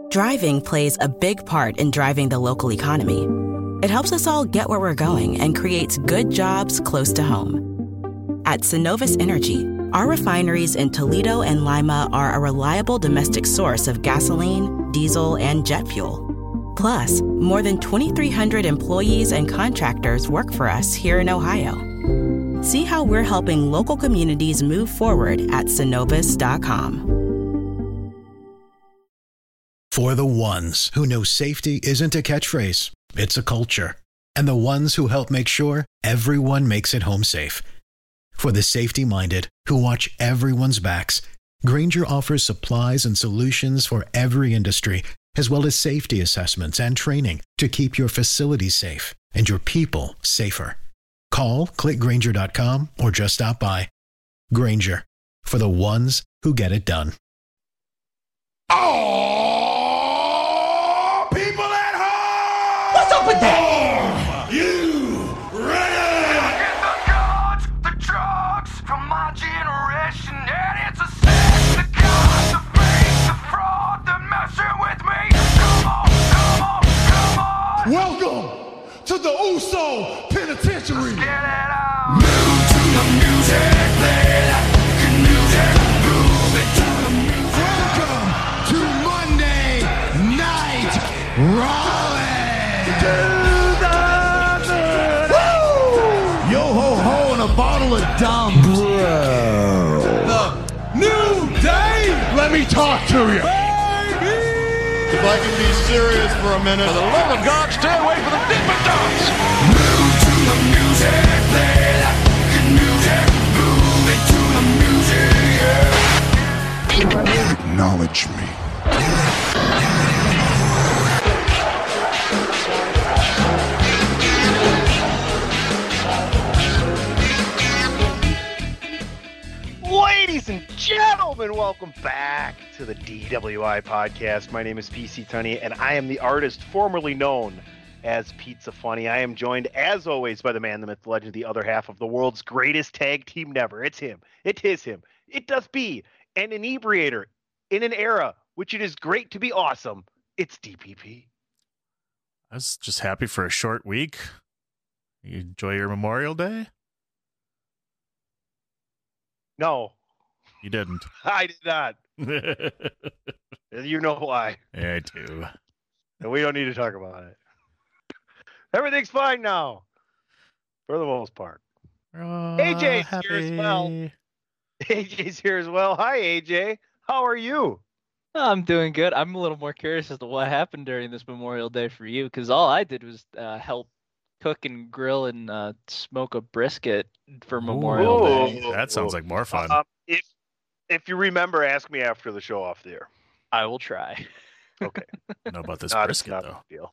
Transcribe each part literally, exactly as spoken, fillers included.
Driving plays a big part in driving the local economy. It helps us all get where we're going and creates good jobs close to home. At Synovus Energy, our refineries in Toledo and Lima are a reliable domestic source of gasoline, diesel, and jet fuel. Plus, more than twenty-three hundred employees and contractors work for us here in Ohio. See how we're helping local communities move forward at synovus dot com. For the ones who know safety isn't a catchphrase, it's a culture. And the ones who help make sure everyone makes it home safe. For the safety-minded who watch everyone's backs, Grainger offers supplies and solutions for every industry, as well as safety assessments and training to keep your facilities safe and your people safer. Call, click Grainger dot com, or just stop by. Grainger, for the ones who get it done. Oh, people at home! What's up with that? You ready? Get the guns, the drugs from my generation, and it's a sin. The gods, the fake, the fraud, the messing with me. Come on, come on, come on. Welcome to the Uso Penitentiary. Let's get it out. Move to the music, play that fucking music. Move it to the music. Welcome to Monday Night Raleigh. Woo! Yo ho ho and a bottle of dumb. Bro. The new day. Let me talk to you. If I can be serious for a minute. For the love of God, stay away from the Dippin' Dots. Move to the music, play that fucking music. Move it to the music, yeah. Acknowledge me. Ladies and gentlemen, welcome back to the D W I podcast. My name is P C Tunney, and I am the artist formerly known as Pizza Funny. I am joined, as always, by the man, the myth, the legend, the other half of the world's greatest tag team never. It's him. It is him. It does be an inebriator in an era which it is great to be awesome. It's D P P. I was just happy for a short week. You enjoy your Memorial Day? No, You didn't. I did not. You know why. Yeah, I do. And we don't need to talk about it. Everything's fine now, for the most part. Oh, A J's happy. here as well. A J's here as well. Hi, A J. How are you? I'm doing good. I'm a little more curious as to what happened during this Memorial Day for you, because all I did was uh, help cook and grill and uh, smoke a brisket for Memorial Ooh. Day. That sounds like more fun. Um, if if you remember, ask me after the show off the air. I will try. Okay. I know about this Not, it's brisket, not a though. big deal.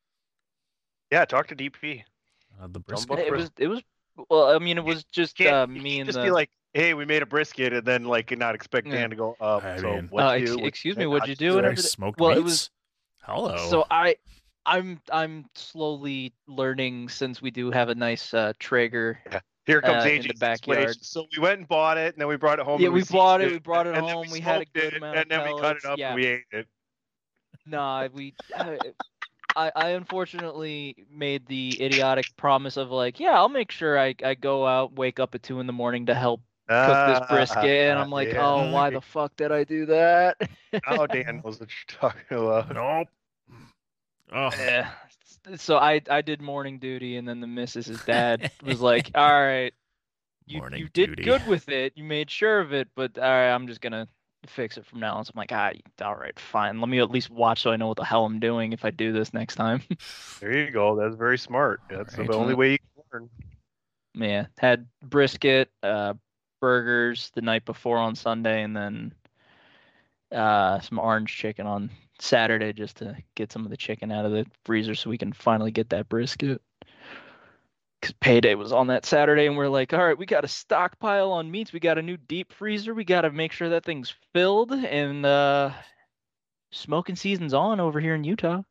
Yeah, talk to D P. Uh, the Don't brisket. book It was. It was. Well, I mean, it was just Can't- uh, you me can't and just the. be like, hey, we made a brisket, and then like not expect Yeah. Dan to go up. I so mean- what uh, you ex- do? excuse me, and what'd I you just do? do And it. everything? Smoked Well, it meats? was- Hello. So I, I'm I'm slowly learning since we do have a nice uh, Traeger. Here comes uh, in A J's the backyard. explanation. So we went and bought it, and then we brought it home. Yeah, and we bought it, seasoned we brought it and then home, we we had a smoked good it, amount of and then we cut it pellets, up yeah. and we ate it. Nah, we. I, I I unfortunately made the idiotic promise of like, yeah, I'll make sure I, I go out, wake up at two in the morning to help cook this brisket, and I'm like, yeah. oh, why the fuck did I do that? Oh, Dan knows what you're talking about. Nope. Oh, Eh, so I I did morning duty, and then the missus's dad was like, all right, you Morning you did duty. good with it, you made sure of it, but all right, I'm just gonna fix it from now on. So I'm like, ah, all right, fine. Let me at least watch so I know what the hell I'm doing if I do this next time. There you go. That's very smart. That's Right. the only way you can learn. Yeah, had brisket, uh, burgers the night before on Sunday, and then uh, some orange chicken on Saturday just to get some of the chicken out of the freezer so we can finally get that brisket. Because payday was on that Saturday, and we're like, all right, we got a stockpile on meats. We got a new deep freezer. We got to make sure that thing's filled, and uh, smoking season's on over here in Utah.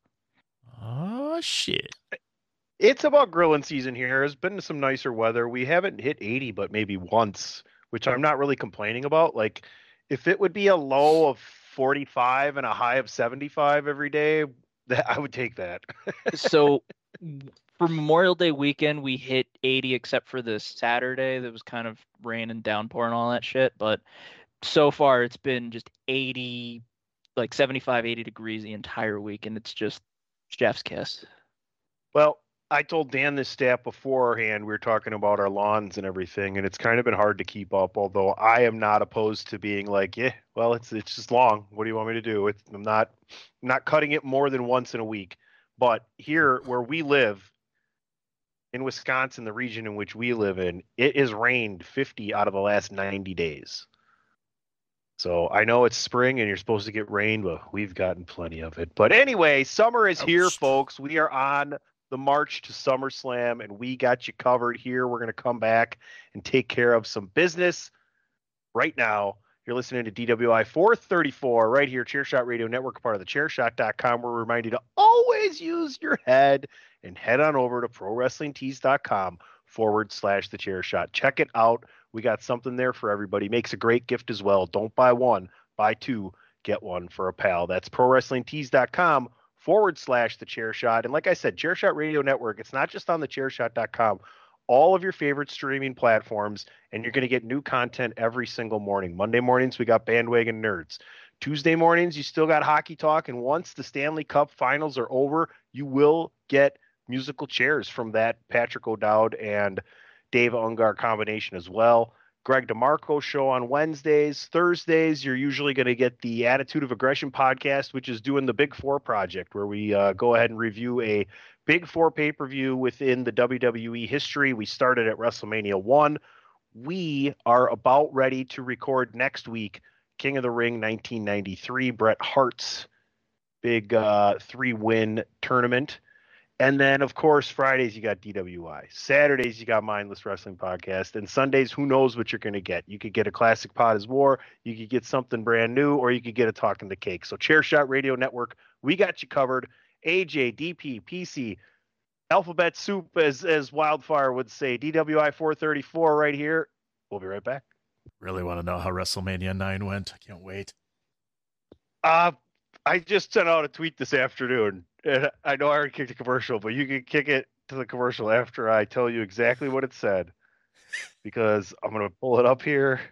oh shit. It's about grilling season here. There's been some nicer weather. We haven't hit eighty, but maybe once, which I'm not really complaining about. Like, if it would be a low of forty-five and a high of seventy-five every day, that I would take that. So for Memorial Day weekend, we hit eighty, except for the Saturday that was kind of rain and downpour and all that shit. But so far, it's been just eighty, like seventy-five, eighty degrees the entire week, and it's just chef's kiss. Well, I told Dan this stat beforehand. We were talking about our lawns and everything, and it's kind of been hard to keep up. Although I am not opposed to being like, yeah, well, it's it's just long. What do you want me to do? It's, I'm not I'm not cutting it more than once in a week. But here, where we live in Wisconsin, the region in which we live in, it has rained fifty out of the last ninety days. So I know it's spring and you're supposed to get rain, but we've gotten plenty of it. But anyway, summer is here, folks. We are on the march to SummerSlam, and we got you covered here. We're going to come back and take care of some business right now. You're listening to D W I four thirty-four right here, Chairshot Radio Network, part of the chairshot dot com. We're reminding you to always use your head and head on over to ProWrestlingTees.com forward slash the Chairshot. Check it out. We got something there for everybody. Makes a great gift as well. Don't buy one, buy two, get one for a pal. That's ProWrestlingTees.com forward slash the Chairshot. And like I said, Chairshot Radio Network, it's not just on the chairshot dot com. All of your favorite streaming platforms, and you're going to get new content every single morning. Monday mornings, we got Bandwagon Nerds. Tuesday mornings, you still got Hockey Talk, and once the Stanley Cup finals are over, you will get musical chairs from that Patrick O'Dowd and Dave Ungar combination as well. Greg DeMarco show on Wednesdays. Thursdays, you're usually going to get the Attitude of Aggression podcast, which is doing the Big Four project, where we uh, go ahead and review a Big Four pay-per-view within the W W E history. We started at WrestleMania one. We are about ready to record next week King of the Ring nineteen ninety-three, Bret Hart's big uh, three-win tournament. And then, of course, Fridays, you got D W I. Saturdays, you got Mindless Wrestling Podcast. And Sundays, who knows what you're going to get. You could get a Classic Pod is War, you could get something brand new, or you could get a Talking the Cake. So Chairshot Radio Network, we got you covered. A J, D P, P C, Alphabet Soup, as, as Wildfire would say. D W I four thirty-four right here. We'll be right back. Really want to know how WrestleMania nine went. I can't wait. Uh, I just sent out a tweet this afternoon. And I know I already kicked a commercial, but you can kick it to the commercial after I tell you exactly what it said, because I'm going to pull it up here.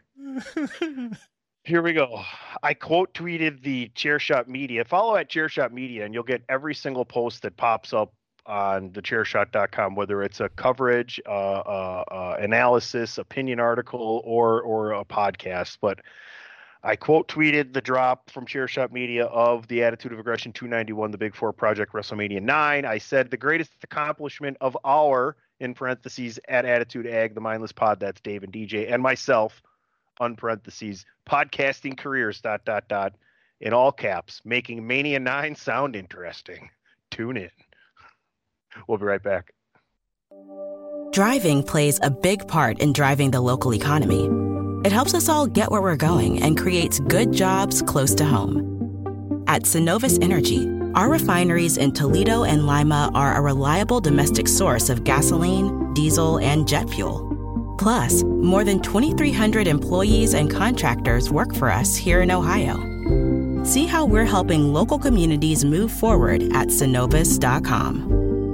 Here we go. I quote tweeted the Chairshot Media. Follow at Chairshot Media, and you'll get every single post that pops up on the chairshot dot com, whether it's a coverage, uh, uh, uh, analysis, opinion article, or or a podcast. But I quote tweeted the drop from Chairshot Media of the Attitude of Aggression two ninety-one, the Big Four Project WrestleMania nine. I said the greatest accomplishment of our, in parentheses, at Attitude Ag, the Mindless Pod, that's Dave and D J, and myself, on parentheses, podcasting careers, dot, dot, dot, in all caps, making Mania nine sound interesting. Tune in. We'll be right back. Driving plays a big part in driving the local economy. It helps us all get where we're going and creates good jobs close to home. At Synovus Energy, our refineries in Toledo and Lima are a reliable domestic source of gasoline, diesel, and jet fuel. Plus, more than twenty-three hundred employees and contractors work for us here in Ohio. See how we're helping local communities move forward at Synovus dot com.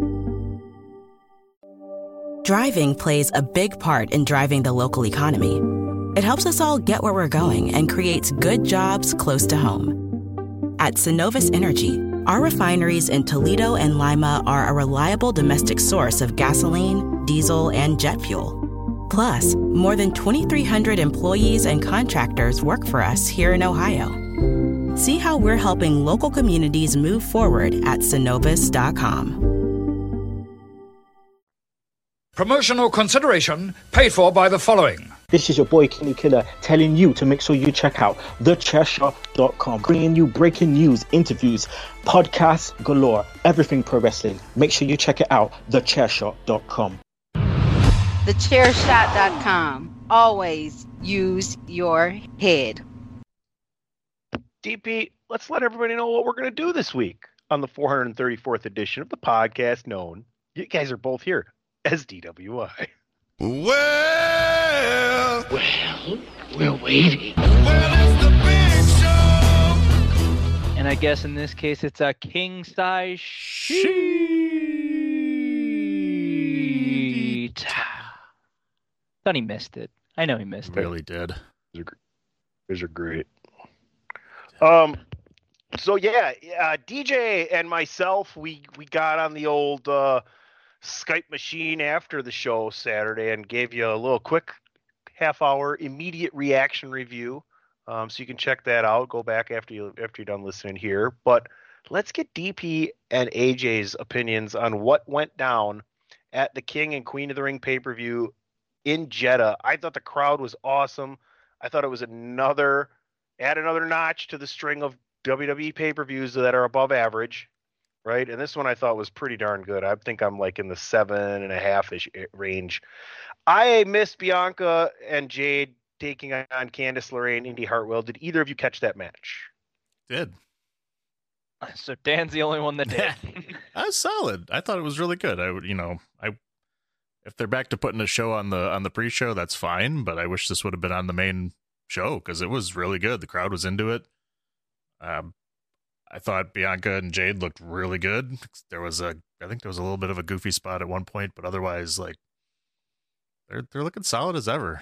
Driving plays a big part in driving the local economy. It helps us all get where we're going and creates good jobs close to home. At Synovus Energy, our refineries in Toledo and Lima are a reliable domestic source of gasoline, diesel, and jet fuel. Plus, more than twenty-three hundred employees and contractors work for us here in Ohio. See how we're helping local communities move forward at Synovus dot com. Promotional consideration paid for by the following. This is your boy Kenny Killer telling you to make sure you check out the chairshot dot com, bringing you breaking news, interviews, podcasts galore, everything pro wrestling. Make sure you check it out, the chairshot dot com. the chairshot dot com. Always use your head. D P, let's let everybody know what we're going to do this week on the four hundred thirty-fourth edition of the podcast known, you guys are both here, as D W I. Well, well, we're waiting. Well, it's the big show. And I guess in this case, it's a king size sheet. Thought he missed it. I know he missed it. Really did. These are great. Um. So yeah, uh, D J and myself, we we got on the old uh, Skype machine after the show Saturday and gave you a little quick half hour immediate reaction review. Um, so you can check that out. Go back after you after you're done listening here. But let's get D P and A J's opinions on what went down at the King and Queen of the Ring pay-per-view in Jeddah. I thought the crowd was awesome. I thought it was another add another notch to the string of W W E pay-per-views that are above average, right? And this one I thought was pretty darn good. I think I'm like in the seven and a half-ish range. I missed Bianca and Jade taking on Candice LeRae and Indy Hartwell. Did either of you catch that match? Did. So Dan's the only one that did. That was solid. I thought it was really good. I would, you know, I if they're back to putting a show on the on the pre-show, that's fine. But I wish this would have been on the main show because it was really good. The crowd was into it. Um, I thought Bianca and Jade looked really good. There was a, I think there was a little bit of a goofy spot at one point, but otherwise, like, they're they're looking solid as ever.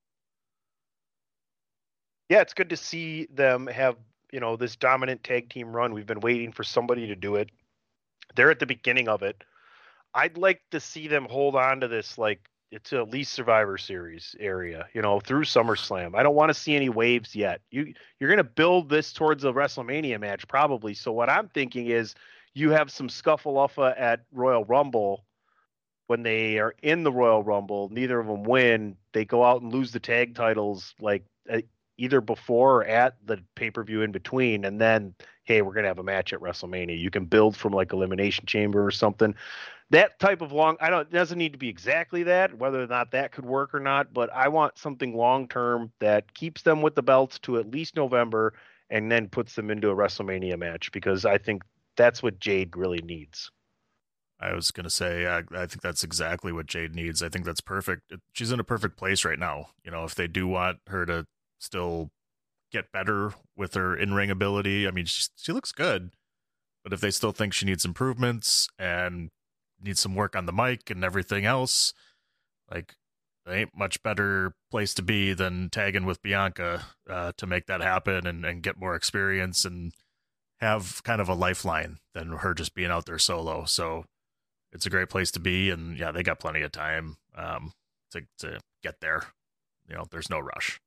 Yeah, it's good to see them have, you know, this dominant tag team run. We've been waiting for somebody to do it. They're at the beginning of it. I'd like to see them hold on to this, like, it's at least Survivor Series area, you know, through SummerSlam. I don't want to see any waves yet. You, you're going to build this towards a WrestleMania match probably. So what I'm thinking is you have some scuffle-uffa at Royal Rumble. When they are in the Royal Rumble, neither of them win. They go out and lose the tag titles, like, uh, either before or at the pay-per-view in between. And then, hey, we're going to have a match at WrestleMania. You can build from like Elimination Chamber or something. That type of long, I don't, it doesn't need to be exactly that, whether or not that could work or not, but I want something long-term that keeps them with the belts to at least November and then puts them into a WrestleMania match, because I think that's what Jade really needs. I was going to say, I, I think that's exactly what Jade needs. I think that's perfect. She's in a perfect place right now. You know, if they do want her to still get better with her in-ring ability, I mean, she, she looks good, but if they still think she needs improvements and needs some work on the mic and everything else, like, there ain't much better place to be than tagging with Bianca uh, to make that happen and, and get more experience and have kind of a lifeline than her just being out there solo. So it's a great place to be, and yeah, they got plenty of time um, to to get there. You know, there's no rush.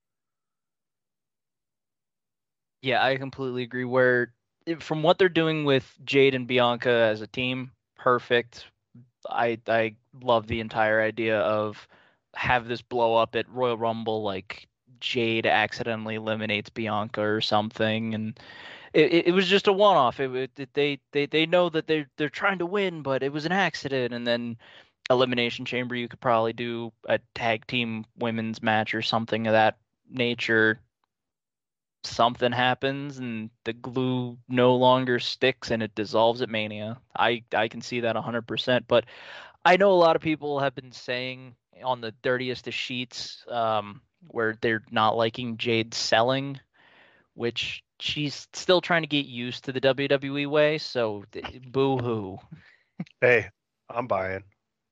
Yeah, I completely agree. Where from what they're doing with Jade and Bianca as a team, perfect. I I love the entire idea of have this blow up at Royal Rumble, like Jade accidentally eliminates Bianca or something, and it, it was just a one-off. It, it they they they know that they they're trying to win, but it was an accident. And then Elimination Chamber, you could probably do a tag team women's match or something of that nature. Something happens and the glue no longer sticks and it dissolves at Mania. I, I can see that one hundred percent. But I know a lot of people have been saying on the dirtiest of sheets um, where they're not liking Jade selling, which she's still trying to get used to the W W E way. So boo-hoo. Hey, I'm buying.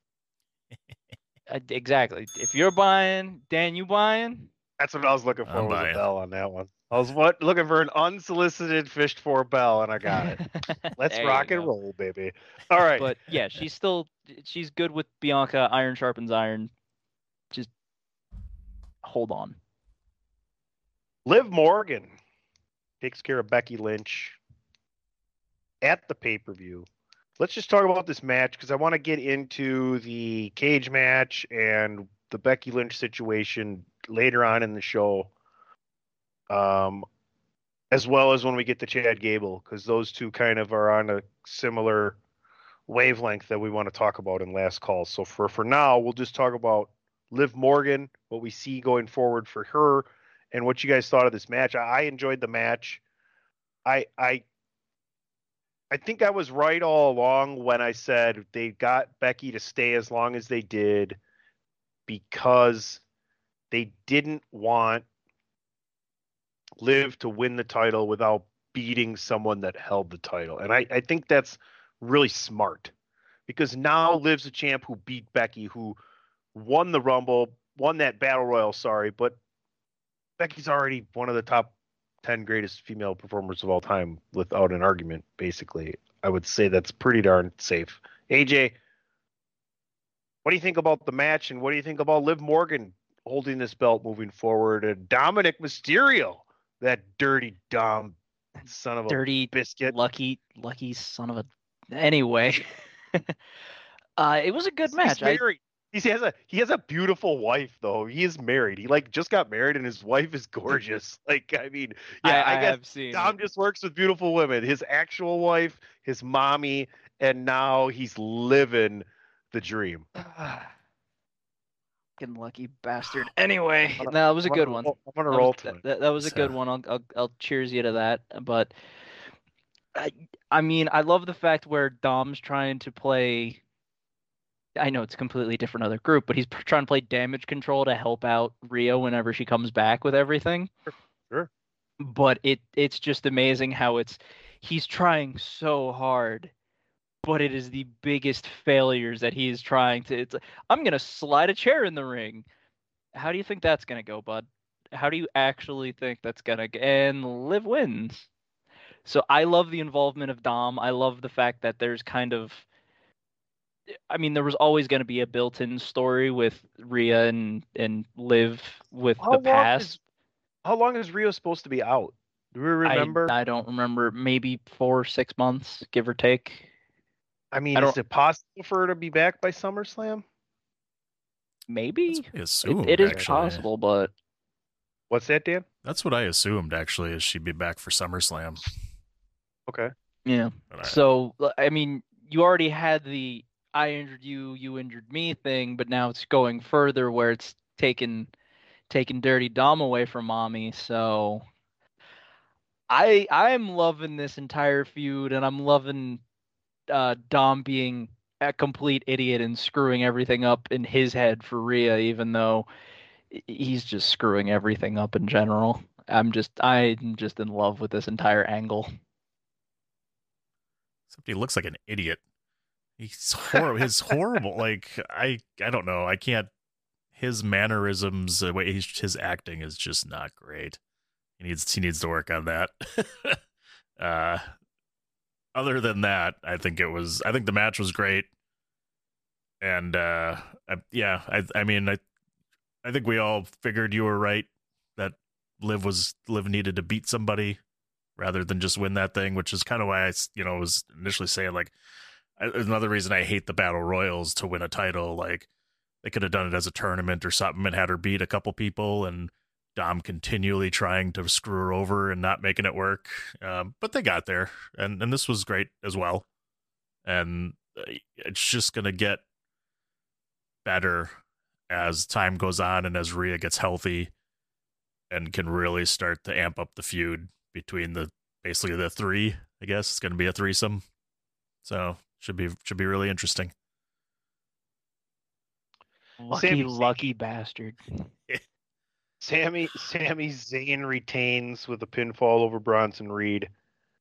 uh, exactly. If you're buying, Dan, you buying? That's what I was looking for, was a bell on that one. I was what, looking for an unsolicited fished for bell, and I got it. Let's rock and roll, baby. All right. But yeah, she's still she's good with Bianca. Iron sharpens iron. Just hold on. Liv Morgan takes care of Becky Lynch at the pay-per-view. Let's just talk about this match because I want to get into the cage match and the Becky Lynch situation later on in the show. Um, as well as when we get to Chad Gable, because those two kind of are on a similar wavelength that we want to talk about in last call. So for, for now, we'll just talk about Liv Morgan, what we see going forward for her, and what you guys thought of this match. I, I enjoyed the match. I, I, I think I was right all along when I said they got Becky to stay as long as they did because they didn't want Liv to win the title without beating someone that held the title. And I, I think that's really smart because now Liv's a champ who beat Becky, who won the Rumble, won that Battle Royal, sorry, but Becky's already one of the top ten greatest female performers of all time without an argument, basically. I would say that's pretty darn safe. A J, what do you think about the match, and what do you think about Liv Morgan holding this belt moving forward? And Dominic Mysterio, that dirty Dom son of a dirty biscuit. Lucky, lucky son of a... Anyway. uh, it was a good He's match. married. He has a he has a beautiful wife though. He is married. He like just got married and his wife is gorgeous. Like I mean, yeah, I, I, I guess have seen Dom it. just works with beautiful women. His actual wife, his mommy, and now he's living the dream. Fucking lucky bastard. Anyway, no, that was a good one. I'm gonna That roll was, to it. that, that was a good one. I'll, I'll I'll cheers you to that. But I I mean, I love the fact where Dom's trying to play. I know it's a completely different other group, but he's p- trying to play damage control to help out Rhea whenever she comes back with everything. Sure. But it it's just amazing how it's he's trying so hard, but it is the biggest failures that he is trying to. It's I'm gonna slide a chair in the ring. How do you think that's gonna go, bud? How do you actually think that's gonna go? And Liv wins. So I love the involvement of Dom. I love the fact that there's kind of I mean, there was always going to be a built-in story with Rhea and and Liv with How the long past. is how long is Rio supposed to be out? Do we remember? I, I don't remember. Maybe four, six months, give or take. I mean, I is don't- it possible for her to be back by SummerSlam? Maybe I it, assumed, it is actually. possible, but What's that, Dan? That's what I assumed, actually, is she'd be back for SummerSlam. Okay. yeah. But I- So I mean, you already had the I injured you, you injured me thing, but now it's going further where it's taking taking Dirty Dom away from Mommy. So I I'm loving this entire feud, and I'm loving uh, Dom being a complete idiot and screwing everything up in his head for Rhea, even though i- he's just screwing everything up in general. I'm just I'm just in love with this entire angle. Except he looks like an idiot. He's horrible. He's horrible. Like I, I don't know. I can't. His mannerisms, the way he's, his acting is just not great. He needs he needs to work on that. uh, other than that, I think it was. I think the match was great. And uh, I, yeah, I, I mean, I, I think we all figured you were right that Liv was Liv needed to beat somebody rather than just win that thing, which is kind of why I, you know, was initially saying like. Another reason I hate the battle royals to win a title. Like they could have done it as a tournament or something and had her beat a couple people and Dom continually trying to screw her over and not making it work. Um, but they got there and, and this was great as well. And it's just going to get better as time goes on and as Rhea gets healthy and can really start to amp up the feud between the, basically the three, I guess it's going to be a threesome. So should be should be really interesting. Lucky, Sami- lucky bastard. Sammy Sammy Zayn retains with a pinfall over Bronson Reed.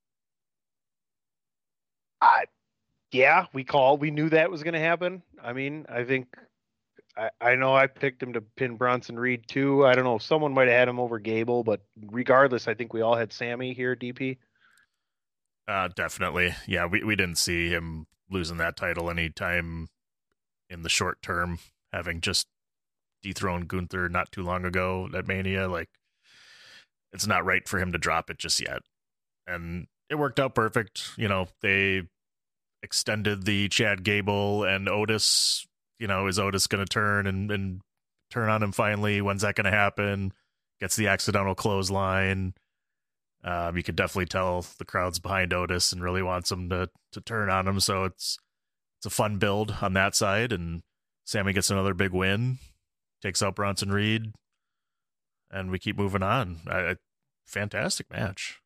I, yeah, we called. We knew that was going to happen. I mean, I think I, I know I picked him to pin Bronson Reed too. I don't know. Someone might have had him over Gable, but regardless, I think we all had Sammy here. D P. Uh, definitely. Yeah, we, we didn't see him losing that title anytime in the short term, having just dethroned Gunther not too long ago at Mania. Like, it's not right for him to drop it just yet. And it worked out perfect. You know, they extended the Chad Gable and Otis. You know, is Otis going to turn and, and turn on him finally? When's that going to happen? Gets the accidental clothesline. Um, you could definitely tell the crowd's behind Otis and really wants him to to turn on him. So it's it's a fun build on that side. And Sammy gets another big win, takes out Bronson Reed, and we keep moving on. I, I, fantastic match.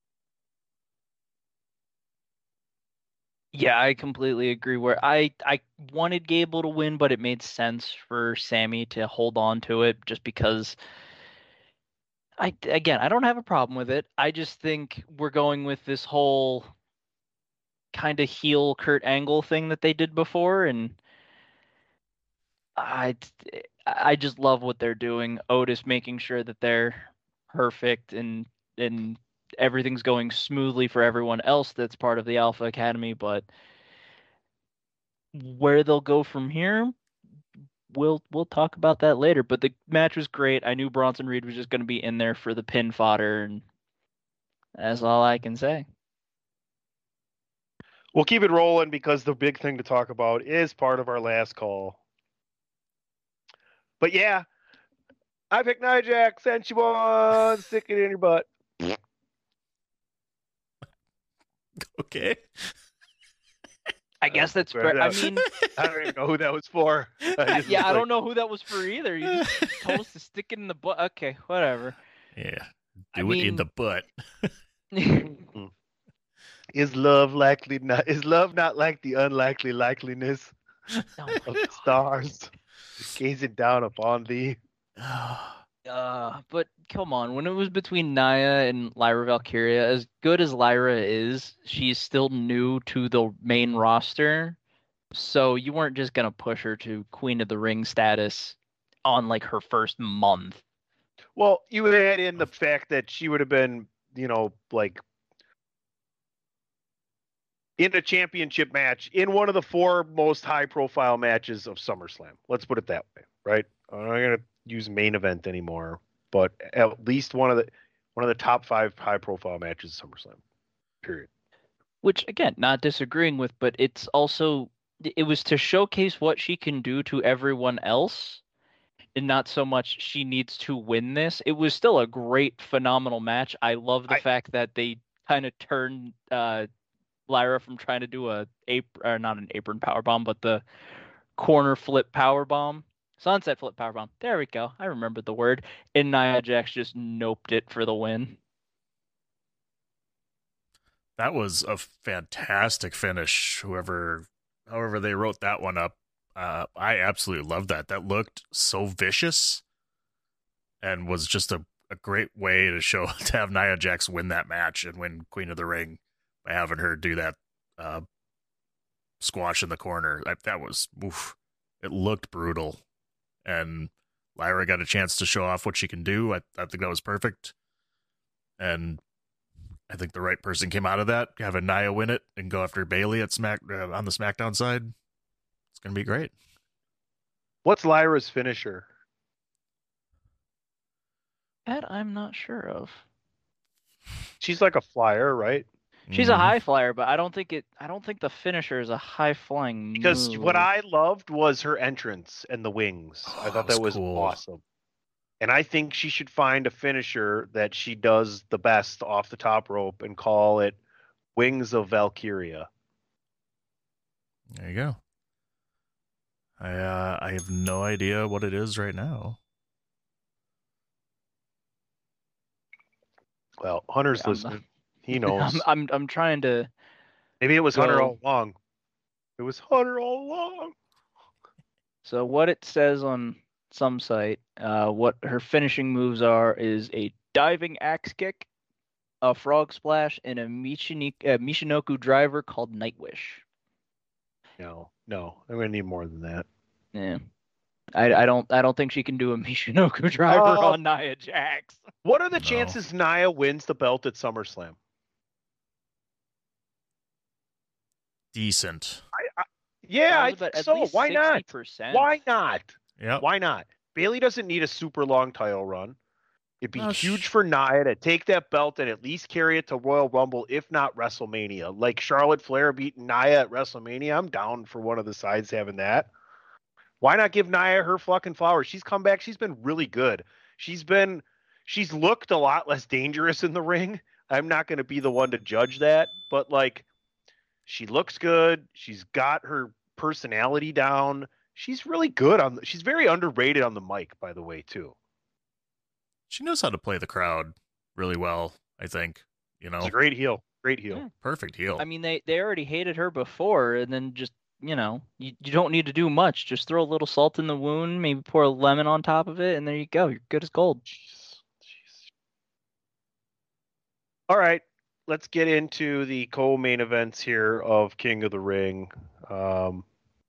Yeah, I completely agree. Where I I wanted Gable to win, but it made sense for Sammy to hold on to it just because. I again, I don't have a problem with it. I just think we're going with this whole kind of heel Kurt Angle thing that they did before, and I I just love what they're doing. Otis making sure that they're perfect and and everything's going smoothly for everyone else that's part of the Alpha Academy, but where they'll go from here, we'll we'll talk about that later. But the match was great. I knew Bronson Reed was just going to be in there for the pin fodder, and that's all I can say. We'll keep it rolling because the big thing to talk about is part of our last call. But yeah, I picked Nia Jax, and she won. Stick it in your butt. Okay. I guess that's fair. I mean, I don't even know who that was for. I yeah, I like... don't know who that was for either. You just told us to stick it in the butt. Okay, whatever. Yeah, do I it mean... in the butt. Is love likely not? Is love not like the unlikely likeliness oh of the stars gazing down upon thee? Uh, but come on, when it was between Nia and Lyra Valkyria, as good as Lyra is, she's still new to the main roster, so you weren't just gonna push her to Queen of the Ring status on like her first month. Well, you would add in the fact that she would have been, you know, like in a championship match in one of the four most high-profile matches of SummerSlam. Let's put it that way, right? I'm not gonna use main event anymore, but at least one of the one of the top five high-profile matches of SummerSlam. Period. Which again, not disagreeing with, but it's also it was to showcase what she can do to everyone else, and not so much she needs to win this. It was still a great, phenomenal match. I love the I, fact that they kind of turned uh, Lyra from trying to do a apron, or not an apron powerbomb, but the corner flip powerbomb. Sunset flip powerbomb. There we go. I remembered the word. And Nia Jax just noped it for the win. That was a fantastic finish. Whoever, however they wrote that one up, uh, I absolutely loved that. That looked so vicious, and was just a, a great way to show to have Nia Jax win that match and win Queen of the Ring by having her do that uh, squash in the corner. That, that was oof. It looked brutal. And Lyra got a chance to show off what she can do. I, I think that was perfect. And I think the right person came out of that, having Nia win it and go after Bayley at Smack uh, on the SmackDown side. It's going to be great. What's Lyra's finisher? That I'm not sure of. She's like a flyer, right? She's mm-hmm. a high flyer, but I don't think it. I don't think the finisher is a high flying. Because move. what I loved was her entrance and the wings. Oh, I thought that that was was cool. awesome. And I think she should find a finisher that she does the best off the top rope and call it Wings of Valkyria. There you go. I uh, I have no idea what it is right now. Well, Hunter's yeah, listening. He knows. I'm, I'm I'm trying to. Maybe it was go... Hunter all along. It was Hunter all along. So what it says on some site, uh, what her finishing moves are is a diving axe kick, a frog splash, and a Michini- uh, Michinoku driver called Nightwish. No, no, I'm gonna need more than that. Yeah, I, I don't I don't think she can do a Michinoku driver uh, on Nia Jax. What are the no. chances Nia wins the belt at SummerSlam? Decent. I, I, yeah, I think so. Why not? Why not? Yeah. Why not? Bayley doesn't need a super long title run. It'd be oh, huge sh- for Nia to take that belt and at least carry it to Royal Rumble, if not WrestleMania. Like Charlotte Flair beating Nia at WrestleMania. I'm down for one of the sides having that. Why not give Nia her fucking flowers? She's come back. She's been really good. She's been, she's looked a lot less dangerous in the ring. I'm not going to be the one to judge that, but like, she looks good. She's got her personality down. She's really good on the, she's very underrated on the mic, by the way, too. She knows how to play the crowd really well, I think. You know, it's a great heel. Great heel. Yeah. Perfect heel. I mean, they, they already hated her before, and then just, you know, you, you don't need to do much. Just throw a little salt in the wound, maybe pour a lemon on top of it, and there you go. You're good as gold. Jeez. Jeez. All right, let's get into the co-main events here of King of the Ring. Um,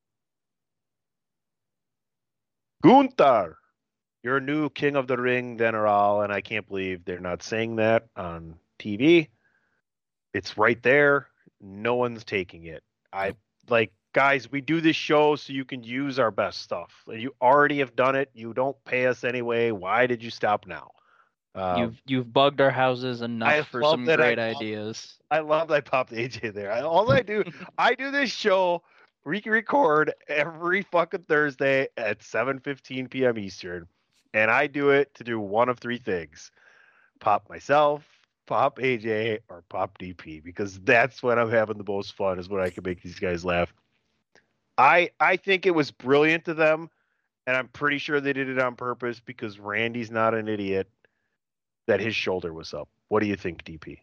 Gunther, your new King of the Ring general, and I can't believe they're not saying that on T V. It's right there. No one's taking it. I like, guys, we do this show so you can use our best stuff. You already have done it. You don't pay us anyway. Why did you stop now? Um, You've you've bugged our houses enough I for love some that I great love- ideas. I love that I popped A J there. I, all I do, I do this show, we can record every fucking Thursday at seven fifteen p.m. Eastern, and I do it to do one of three things: pop myself, pop A J, or pop D P, because that's when I'm having the most fun, is when I can make these guys laugh. I I think it was brilliant of them, and I'm pretty sure they did it on purpose because Randy's not an idiot, that his shoulder was up. What do you think, D P?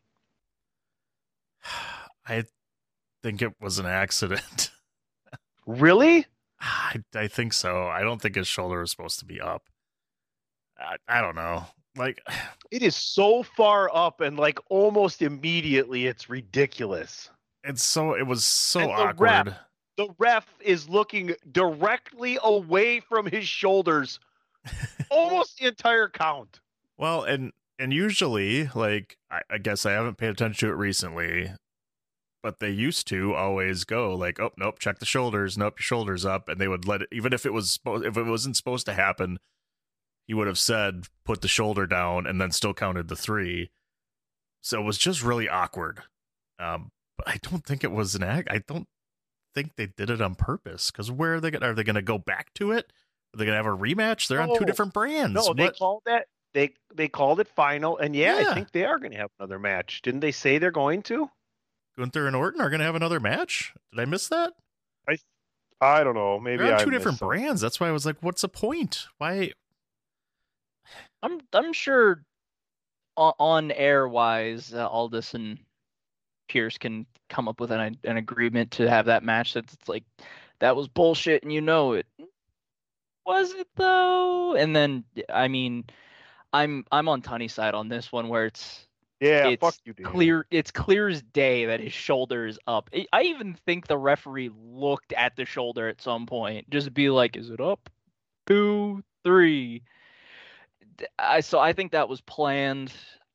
I think it was an accident. Really? I, I think so. I don't think his shoulder was supposed to be up. I, I don't know. Like, it is so far up, and like almost immediately, it's ridiculous. It's so it was so And the awkward. ref, the ref is looking directly away from his shoulders, almost the entire count. Well, and and usually, like, I, I guess I haven't paid attention to it recently, but they used to always go like, "Oh, nope, check the shoulders. Nope, your shoulders up," and they would let it, even if it was supposed, if it wasn't supposed to happen, he would have said, "Put the shoulder down," and then still counted the three. So it was just really awkward. Um, but I don't think it was an act. I don't think they did it on purpose. Because where are they going? Are they going to go back to it? Are they going to have a rematch? They're on two No. different brands. No, they What? called that they they called it final, and yeah, Yeah. I think they are going to have another match. Didn't they say they're going to? Gunther and Orton are going to have another match? Did I miss that? I I don't know. Maybe They're on I two missed different something. brands. That's why I was like, what's the point? Why? I'm I'm sure on, on air wise, uh, Aldis and Pierce can come up with an an agreement to have that match. That's it's like that was bullshit, and you know it. Was it though? And then I mean, I'm I'm on Tunney's side on this one, where it's Yeah, it's fuck you, Dan. clear it's clear as day that his shoulder is up. I I even think the referee looked at the shoulder at some point, just to be like, is it up? Two, three. I so I think that was planned.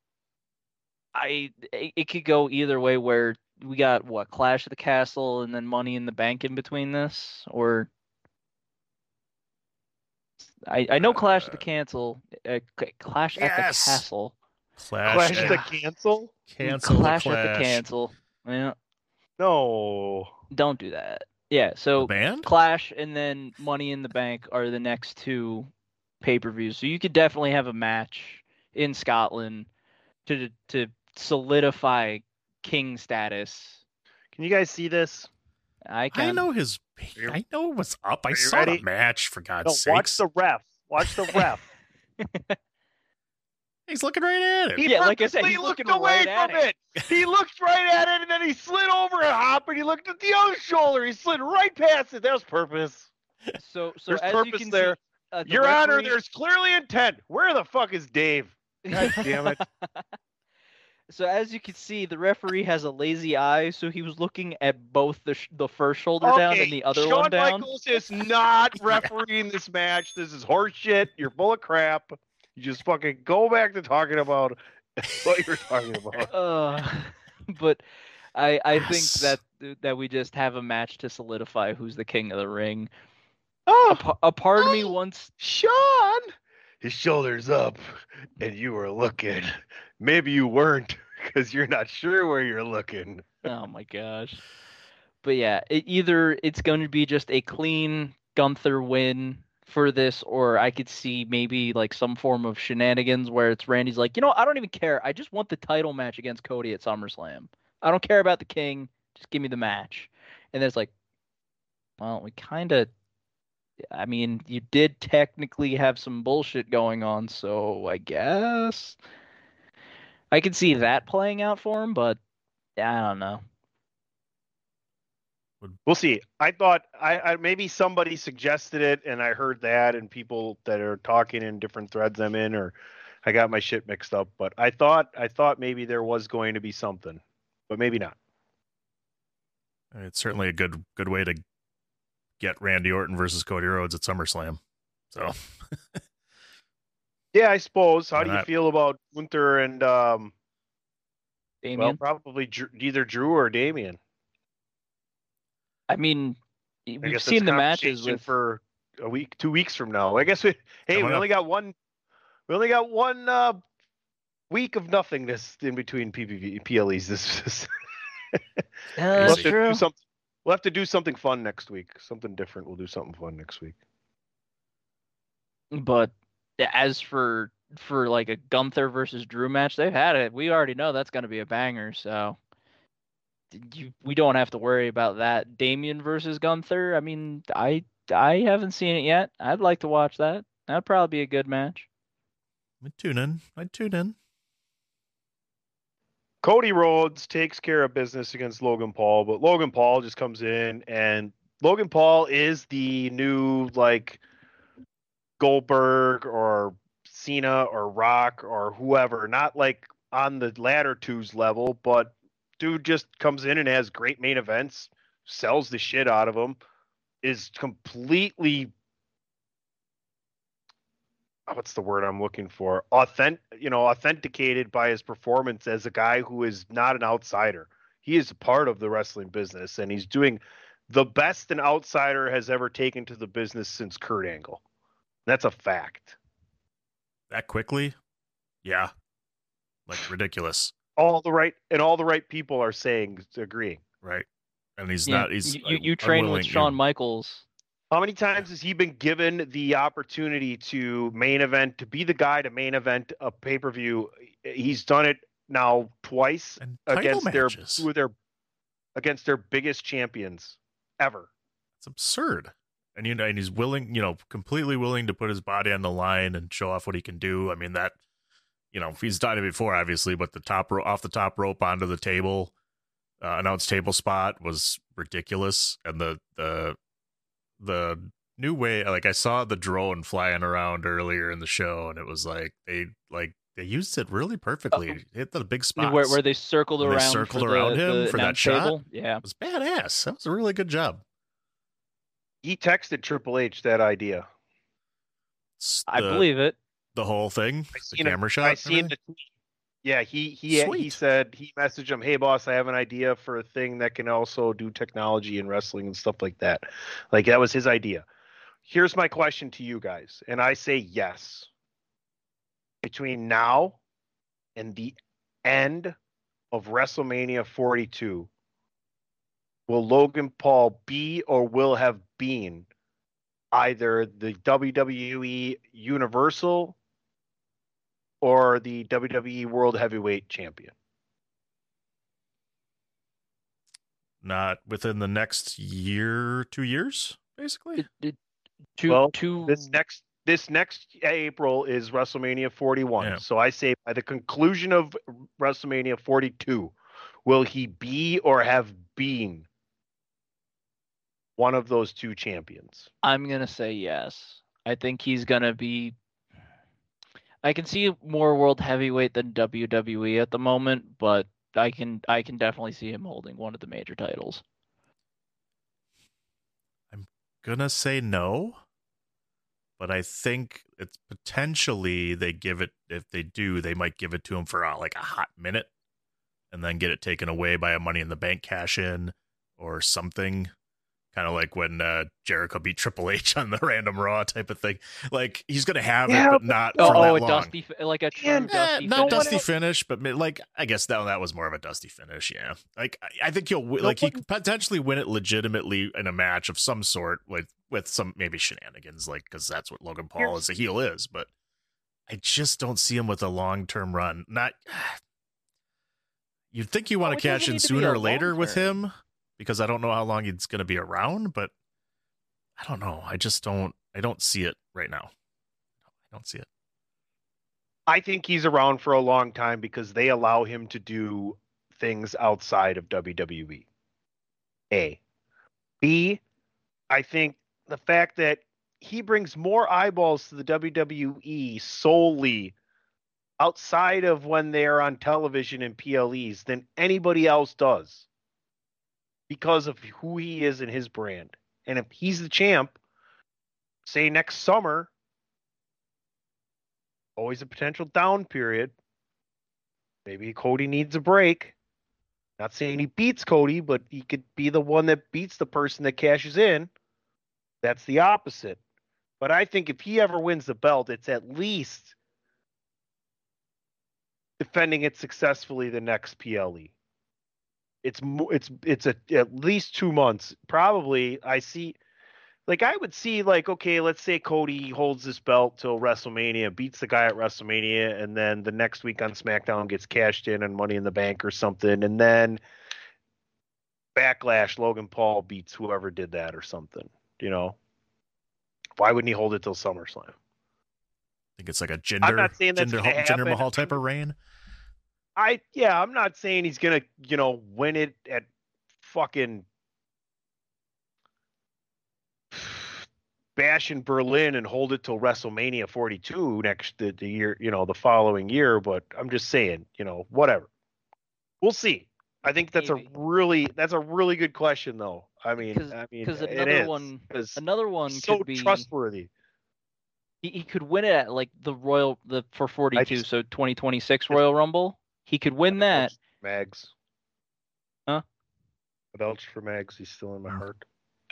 I it, it could go either way, where we got what, Clash of the Castle and then Money in the Bank in between this, or I I know Clash of the Cancel, uh, C- Clash at the Yes! Castle, Clash, Clash and- the cancel? cancel Clash the at the Clash. Cancel. Yeah, No. don't do that. Yeah, so The band? Clash and then Money in the Bank are the next two pay-per-views. So you could definitely have a match in Scotland to to solidify king status. Can you guys see this? I can. I know his. I know what's up. I you saw ready? the match, for God's No, sakes. watch the ref. Watch the ref. He's looking right at it. He Yeah, like I said, purposely he's looked looking away right at from it. He looked right at it, and then he slid over a hop, and he looked at the other shoulder. He slid right past it. That was purpose. So so There's as you purpose can there. see, uh, the Your Honor, referee- there's clearly intent. Where the fuck is Dave? God damn it. So as you can see, the referee has a lazy eye, so he was looking at both the sh- the first shoulder down Okay, and the other Shawn one down. Michaels is not refereeing this match. This is horse shit. You're full of crap. You just fucking go back to talking about what you're talking about. Uh, but I I Yes. think that that we just have a match to solidify who's the king of the ring. A, Oh, pa- a part of me Oh. wants Sean! His shoulder's up, and you were looking. Maybe you weren't, because you're not sure where you're looking. Oh my gosh. But yeah, it, either it's going to be just a clean Gunther win for this, or I could see maybe like some form of shenanigans where it's Randy's like, you know, I don't even care. I just want the title match against Cody at SummerSlam. I don't care about the king. Just give me the match. And then it's like, well, we kind of, I mean, you did technically have some bullshit going on, so I guess I could see that playing out for him, but I don't know. We'll see. I thought I, I maybe somebody suggested it, and I heard that, and people that are talking in different threads I'm in are I got my shit mixed up, but I thought I thought maybe there was going to be something, but maybe not. It's certainly a good good way to get Randy Orton versus Cody Rhodes at SummerSlam. So, yeah, I suppose. How Why do you not? feel about Gunther and um? Well, Damien. probably Drew, either Drew or Damien. I mean, I we've guess seen that's the matches conversation with. for a week, two weeks from now. I guess we. Hey, Coming we up. only got one. We only got one uh, week of nothingness in between P P V P L Es. This. this Uh, we'll, that's have to true. do something, we'll have to do something fun next week. Something different. We'll do something fun next week. But as for for like a Gunther versus Drew match, they've had it. We already know that's going to be a banger. So you, we don't have to worry about that. Damien versus Gunther. I mean, I I haven't seen it yet. I'd like to watch that. That'd probably be a good match. I'd tune in. I'd tune in. Cody Rhodes takes care of business against Logan Paul, but Logan Paul just comes in, and Logan Paul is the new like Goldberg or Cena or Rock or whoever, not like on the latter two's level, but dude just comes in and has great main events, sells the shit out of them, is completely what's the word I'm looking for? Authentic, you know, authenticated by his performance as a guy who is not an outsider. He is a part of the wrestling business, and he's doing the best an outsider has ever taken to the business since Kurt Angle. That's a fact. That quickly? Yeah. Like ridiculous. All the right and all the right people are saying, agreeing. Right. And he's Yeah, not, he's you, you, you train with unwilling- Shawn Michaels. How many times has he been given the opportunity to main event, to be the guy to main event a pay-per-view? He's done it now twice And title against their matches. two of their against their biggest champions ever. It's absurd. And you know, and he's willing, you know, completely willing to put his body on the line and show off what he can do. I mean, that, you know, he's done it before, obviously, but the top rope, off the top rope onto the table, uh, announce table spot was ridiculous. And the the the new way, like I saw the drone flying around earlier in the show, and it was like they like they used it really perfectly. Uh, Hit the big spots Where, where they circled When around they circled for around the, him the for that announce shot. table. Yeah. It was badass. That was a really good job. He texted Triple H that idea. It's I the- believe it. the whole thing, I the seen camera it, shot. I and seen everything? the tweet. Yeah, he he he Sweet. said he messaged him, "Hey boss, I have an idea for a thing that can also do technology and wrestling and stuff like that." Like that was his idea. Here's my question to you guys, and I say yes. Between now and the end of WrestleMania forty-two, will Logan Paul be or will have been either the W W E Universal or the W W E World Heavyweight Champion? Not within the next year, two years, basically. It, it, two, Well, two, This next this next April is WrestleMania forty-one. Yeah. So I say by the conclusion of WrestleMania forty-two, will he be or have been one of those two champions? I'm gonna say yes. I think he's gonna be. I can see more world heavyweight than W W E at the moment, but I can I can definitely see him holding one of the major titles. Gonna say no, but I think it's potentially they give it, if they do, they might give it to him for uh, like a hot minute and then get it taken away by a Money in the Bank cash in or something. Kind of like when uh, Jericho beat Triple H on the Random Raw type of thing. Like he's gonna have Yeah, it, but but- not Oh, for oh that a long. dusty, fi- like a true Yeah, dusty. not finish. dusty finish, but mi- like I guess that that was more of a dusty finish. Yeah, like I, I think he'll wi- No like he one- could potentially win it legitimately in a match of some sort with with some maybe shenanigans, like because that's what Logan Paul Here's- as a heel is. But I just don't see him with a long term run. Not you'd think you want Oh, to it cash doesn't in need to be sooner a or later long with term. him because I don't know how long he's going to be around, but. I don't know. I just don't. I don't see it right now. I don't see it. I think he's around for a long time because they allow him to do things outside of W W E. A. B. I think the fact that he brings more eyeballs to the W W E solely outside of when they're on television and P L Es than anybody else does because of who he is and his brand. And if he's the champ, say next summer, always a potential down period. Maybe Cody needs a break. Not saying he beats Cody, but he could be the one that beats the person that cashes in. That's the opposite. But I think if he ever wins the belt, it's at least defending it successfully the next P L E. It's it's it's a, at least two months. Probably I see, like I would see like, okay, let's say Cody holds this belt till WrestleMania, beats the guy at WrestleMania, and then the next week on SmackDown gets cashed in on Money in the Bank or something, and then Backlash, Logan Paul beats whoever did that or something, you know? Why wouldn't he hold it till SummerSlam? I think it's like a Jinder, I'm not saying that's Jinder, gonna Jinder happen. Mahal type of reign. I yeah, I'm not saying he's gonna, you know, win it at fucking Bash in Berlin and hold it till WrestleMania forty-two next the, the year, you know, the following year. But I'm just saying, you know, whatever. We'll see. I think that's Maybe. a really that's a really good question, though. I mean, Cause, I mean, because it another is, one, another one so could be trustworthy. He, he could win it at like the Royal the for forty-two, just, so twenty twenty-six Royal Rumble. He could win that. Mags. Huh? I vouch for Mags. He's still in my heart.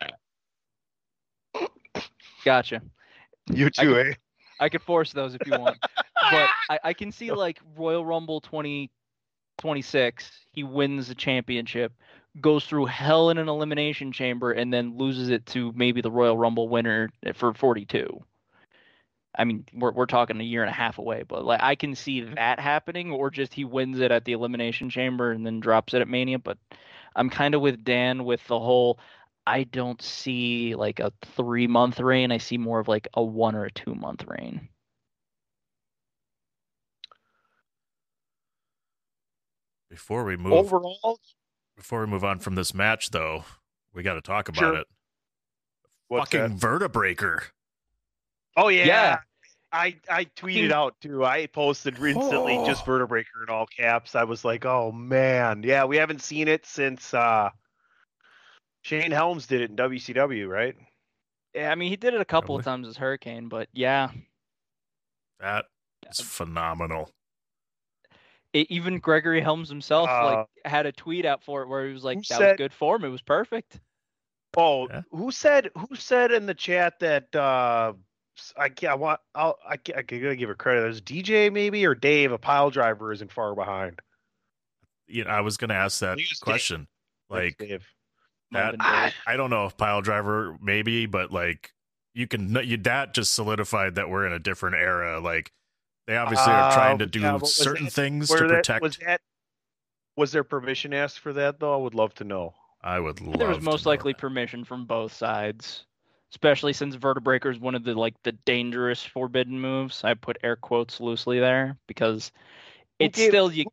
Gotcha. You too, I could, eh? I could force those if you want. But I, I can see like Royal Rumble twenty twenty-six, he wins the championship, goes through hell in an elimination chamber, and then loses it to maybe the Royal Rumble winner for forty-two. I mean, we're we're talking a year and a half away, but like I can see that happening, or just he wins it at the elimination chamber and then drops it at Mania. But I'm kind of with Dan with the whole, I don't see like a three month reign. I see more of like a one or a two month reign. Before we move overall, before we move on from this match, though, we got to talk about sure. it. What's Fucking that? Vertebreaker. Oh yeah. yeah. I, I tweeted out too. I posted instantly Oh. just Vertebreaker in all caps. I was like, oh man. Yeah, we haven't seen it since uh, Shane Helms did it in W C W, right? Yeah, I mean, he did it a couple Probably. of times as Hurricane, but yeah. That is phenomenal. It, even Gregory Helms himself Uh, like had a tweet out for it where he was like, who that said- was good form. It was perfect. Oh, Yeah. who said who said in the chat that uh, I can't I want I'll, I can't, I gotta give her credit. There's D J maybe or Dave, a pile driver isn't far behind. You know, I was going to ask that think it's Dave. question. Like Dave. that, Melvin Dave. I don't know if pile driver maybe, but like you can you that just solidified that we're in a different era. Like they obviously are trying to Um, do yeah, but was certain that- things where to that- protect. Was that was there permission asked for that though? I would love to know. I would love. There was to most know likely that. permission from both sides, especially since Vertebreaker is one of the like the dangerous forbidden moves. I put air quotes loosely there because Who it's gave- still you.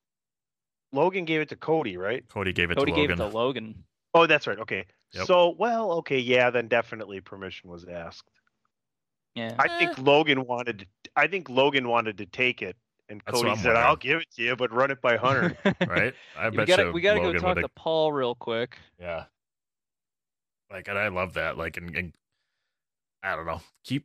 Logan gave it to Cody, right? Cody gave it Cody to gave Logan. it to Logan. Oh, that's right. Okay. Yep. So, well, okay, yeah, then definitely permission was asked. Yeah. I think Logan wanted to, I think Logan wanted to take it, and That's what Cody I'm said, wondering. "I'll give it to you, but run it by Hunter." Right? I we bet gotta you we gotta Logan go talk would've- to Paul real quick. Yeah. Like, and I love that. Like, and, and I don't know, keep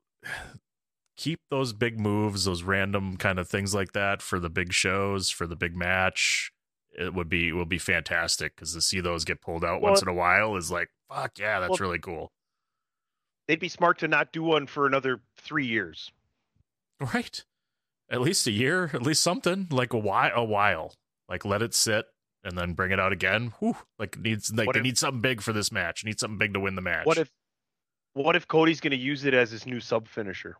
keep those big moves, those random kind of things like that for the big shows, for the big match. It would be it would be fantastic because to see those get pulled out Well, once in a while is like, fuck yeah, that's well, really cool. They'd be smart to not do one for another three years. Right. At least a year, at least something like a while, a while. Like let it sit and then bring it out again. Whew. Like it needs like What they if- need something big for this match. Need something big to win the match. What if, what if Cody's going to use it as his new sub finisher?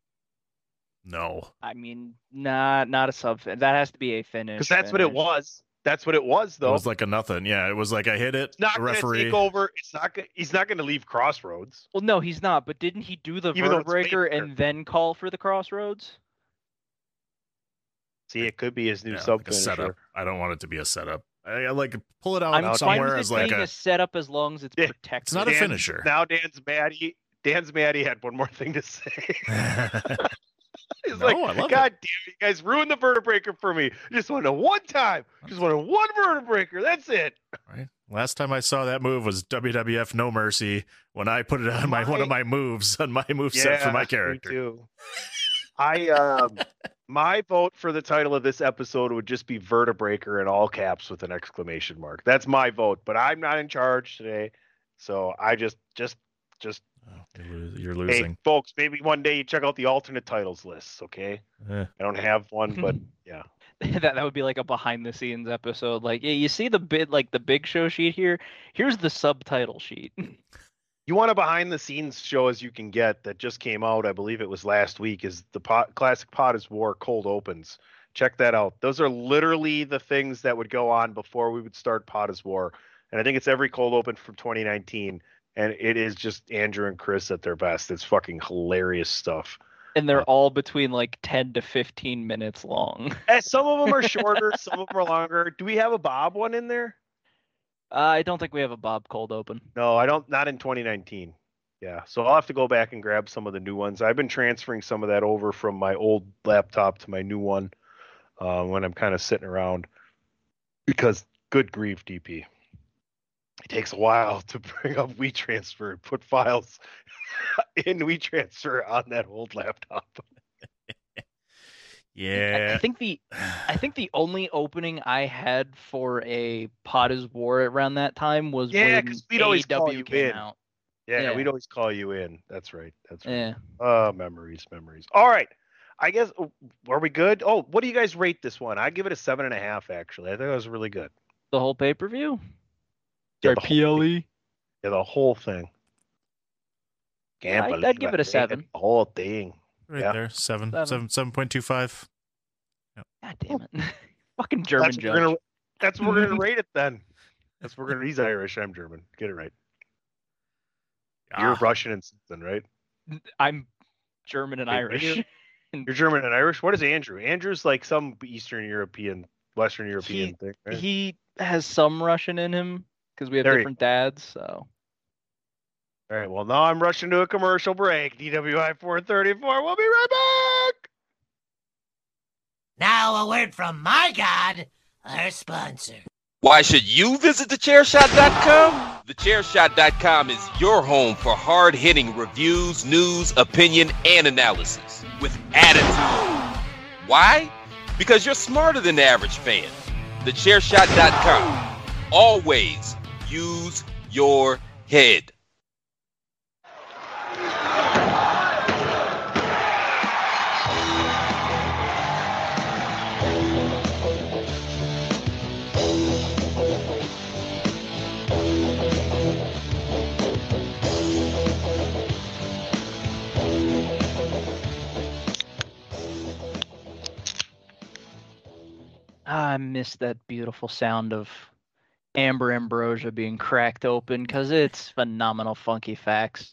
No. I mean, nah, not a sub. That has to be a finish. Because that's what it finish. was. That's what it was, It though. was like a nothing. Yeah, it was like I hit it. It's not the going to referee. take over. It's not. Gonna, he's not going to leave Crossroads. Well, no, he's not. But didn't he do the Even though it's Vertebreaker paper. and then call for the Crossroads? See, it could be his new Yeah, sub like a finisher. setup. I don't want it to be a setup. I, I like pull it out I'm fine somewhere with as it like being a. a setup as long as it's Yeah, protected. It's not a Dan- finisher. Now Dan's mad. He, Dan's mad. He had one more thing to say. He's just No, like, I love God it. damn it, you guys ruined the vertebreaker for me. Just wanted one time. Just wanted one vertebreaker. That's it. Right. Last time I saw that move was W W F No Mercy when I put it on my, My- one of my moves on my move set for my character. Me too. I um my vote for the title of this episode would just be Vertebreaker in all caps with an exclamation mark. That's my vote, but I'm not in charge today. So I just just just Oh, you're, lo- you're hey losing. folks, maybe one day you check out the alternate titles lists, okay? Eh. I don't have one, but yeah. that that would be like a behind the scenes episode. Like, yeah, you see the bid, like the big show sheet here. Here's the subtitle sheet. You want a behind the scenes show as you can get that just came out, I believe it was last week, is the pot, Classic Pot is War Cold Opens. Check that out. Those are literally the things that would go on before we would start Pot is War. And I think it's every cold open from twenty nineteen. And it is just Andrew and Chris at their best. It's fucking hilarious stuff. And they're all between like ten to fifteen minutes long. And some of them are shorter, some of them are longer. Do we have a Bob one in there? Uh, I don't think we have a Bob cold open. No, I don't. Not in twenty nineteen. Yeah, so I'll have to go back and grab some of the new ones. I've been transferring some of that over from my old laptop to my new one uh, when I'm kind of sitting around. Because, good grief, D P. It takes a while to bring up WeTransfer and put files in WeTransfer on that old laptop. Yeah. I, I think the I think the only opening I had for a Pot is War around that time was Yeah, when because we'd always call A E W you came in. out. Yeah, Yeah. we'd always call you in. That's right. That's right. Yeah. Uh, memories, memories. All right. I guess, are we good? Oh, what do you guys rate this one? I give it a seven and a half, actually. I think it was really good. The whole pay per view. Yeah, Sorry, the whole P L E. Yeah, the whole thing. Yeah, I'd- believe I'd give I it a made seven. The whole thing. Right Yeah. there. Seven. Seven. Seven. Seven point two five. God damn it. Fucking German That's what, judge. we're gonna, that's what we're going to rate it then. That's what we're going to. He's Irish. I'm German. Get it right. You're Ah. Russian and something, right? I'm German and Wait, Irish. You're, you're German and Irish? What is Andrew? Andrew's like some Eastern European, Western European He- thing, right? He has some Russian in him because we have There you different dads. So All right, well, now I'm rushing to a commercial break. D W I four thirty-four. We'll be right back. Now a word from my God, our sponsor. Why should you visit the chair shot dot com? the chair shot dot com is your home for hard-hitting reviews, news, opinion, and analysis with attitude. Why? Because you're smarter than the average fan. the chair shot dot com. Always use your head. I miss that beautiful sound of Amber Ambrosia being cracked open because it's phenomenal, funky facts.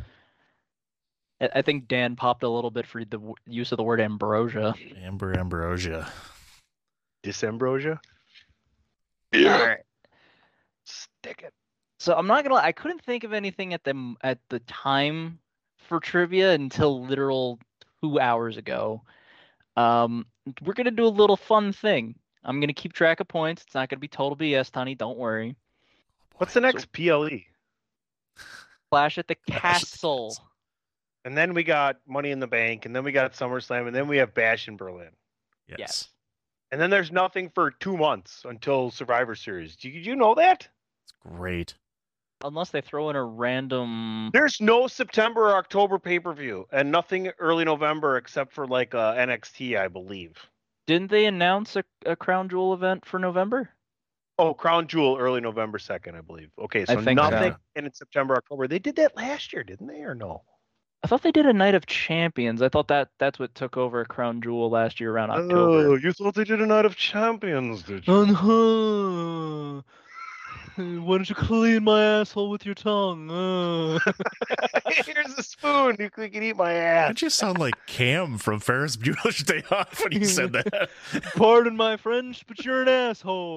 I I think Dan popped a little bit for the w- use of the word ambrosia. Amber Ambrosia. Disambrosia? All right. Stick it. So I'm not gonna lie, I couldn't think of anything at the m- at the time for trivia until literal two hours ago. Um, we're gonna do a little fun thing. I'm gonna keep track of points. It's not gonna be total B S, Tony. Don't worry. What's the next P L E? Clash at the Castle. And then we got Money in the Bank, and then we got SummerSlam, and then we have Bash in Berlin. Yes. Yes. And then there's nothing for two months until Survivor Series. Did you know that? It's great. Unless they throw in a random. There's no September or October pay-per-view, and nothing early November except for like uh, N X T, I believe. Didn't they announce a, a Crown Jewel event for November? Oh, Crown Jewel early November second, I believe. Okay, so I think nothing so. in September, October. They did that last year, didn't they, or no? I thought they did a Night of Champions. I thought that that's what took over Crown Jewel last year around October. Oh, you thought they did a Night of Champions, did you? Uh-huh. Why don't you clean my asshole with your tongue? Uh. Here's a spoon. You can eat my ass. That just sound like Cam from Ferris Bueller's Day Off when you said that. Pardon my French, but you're an asshole.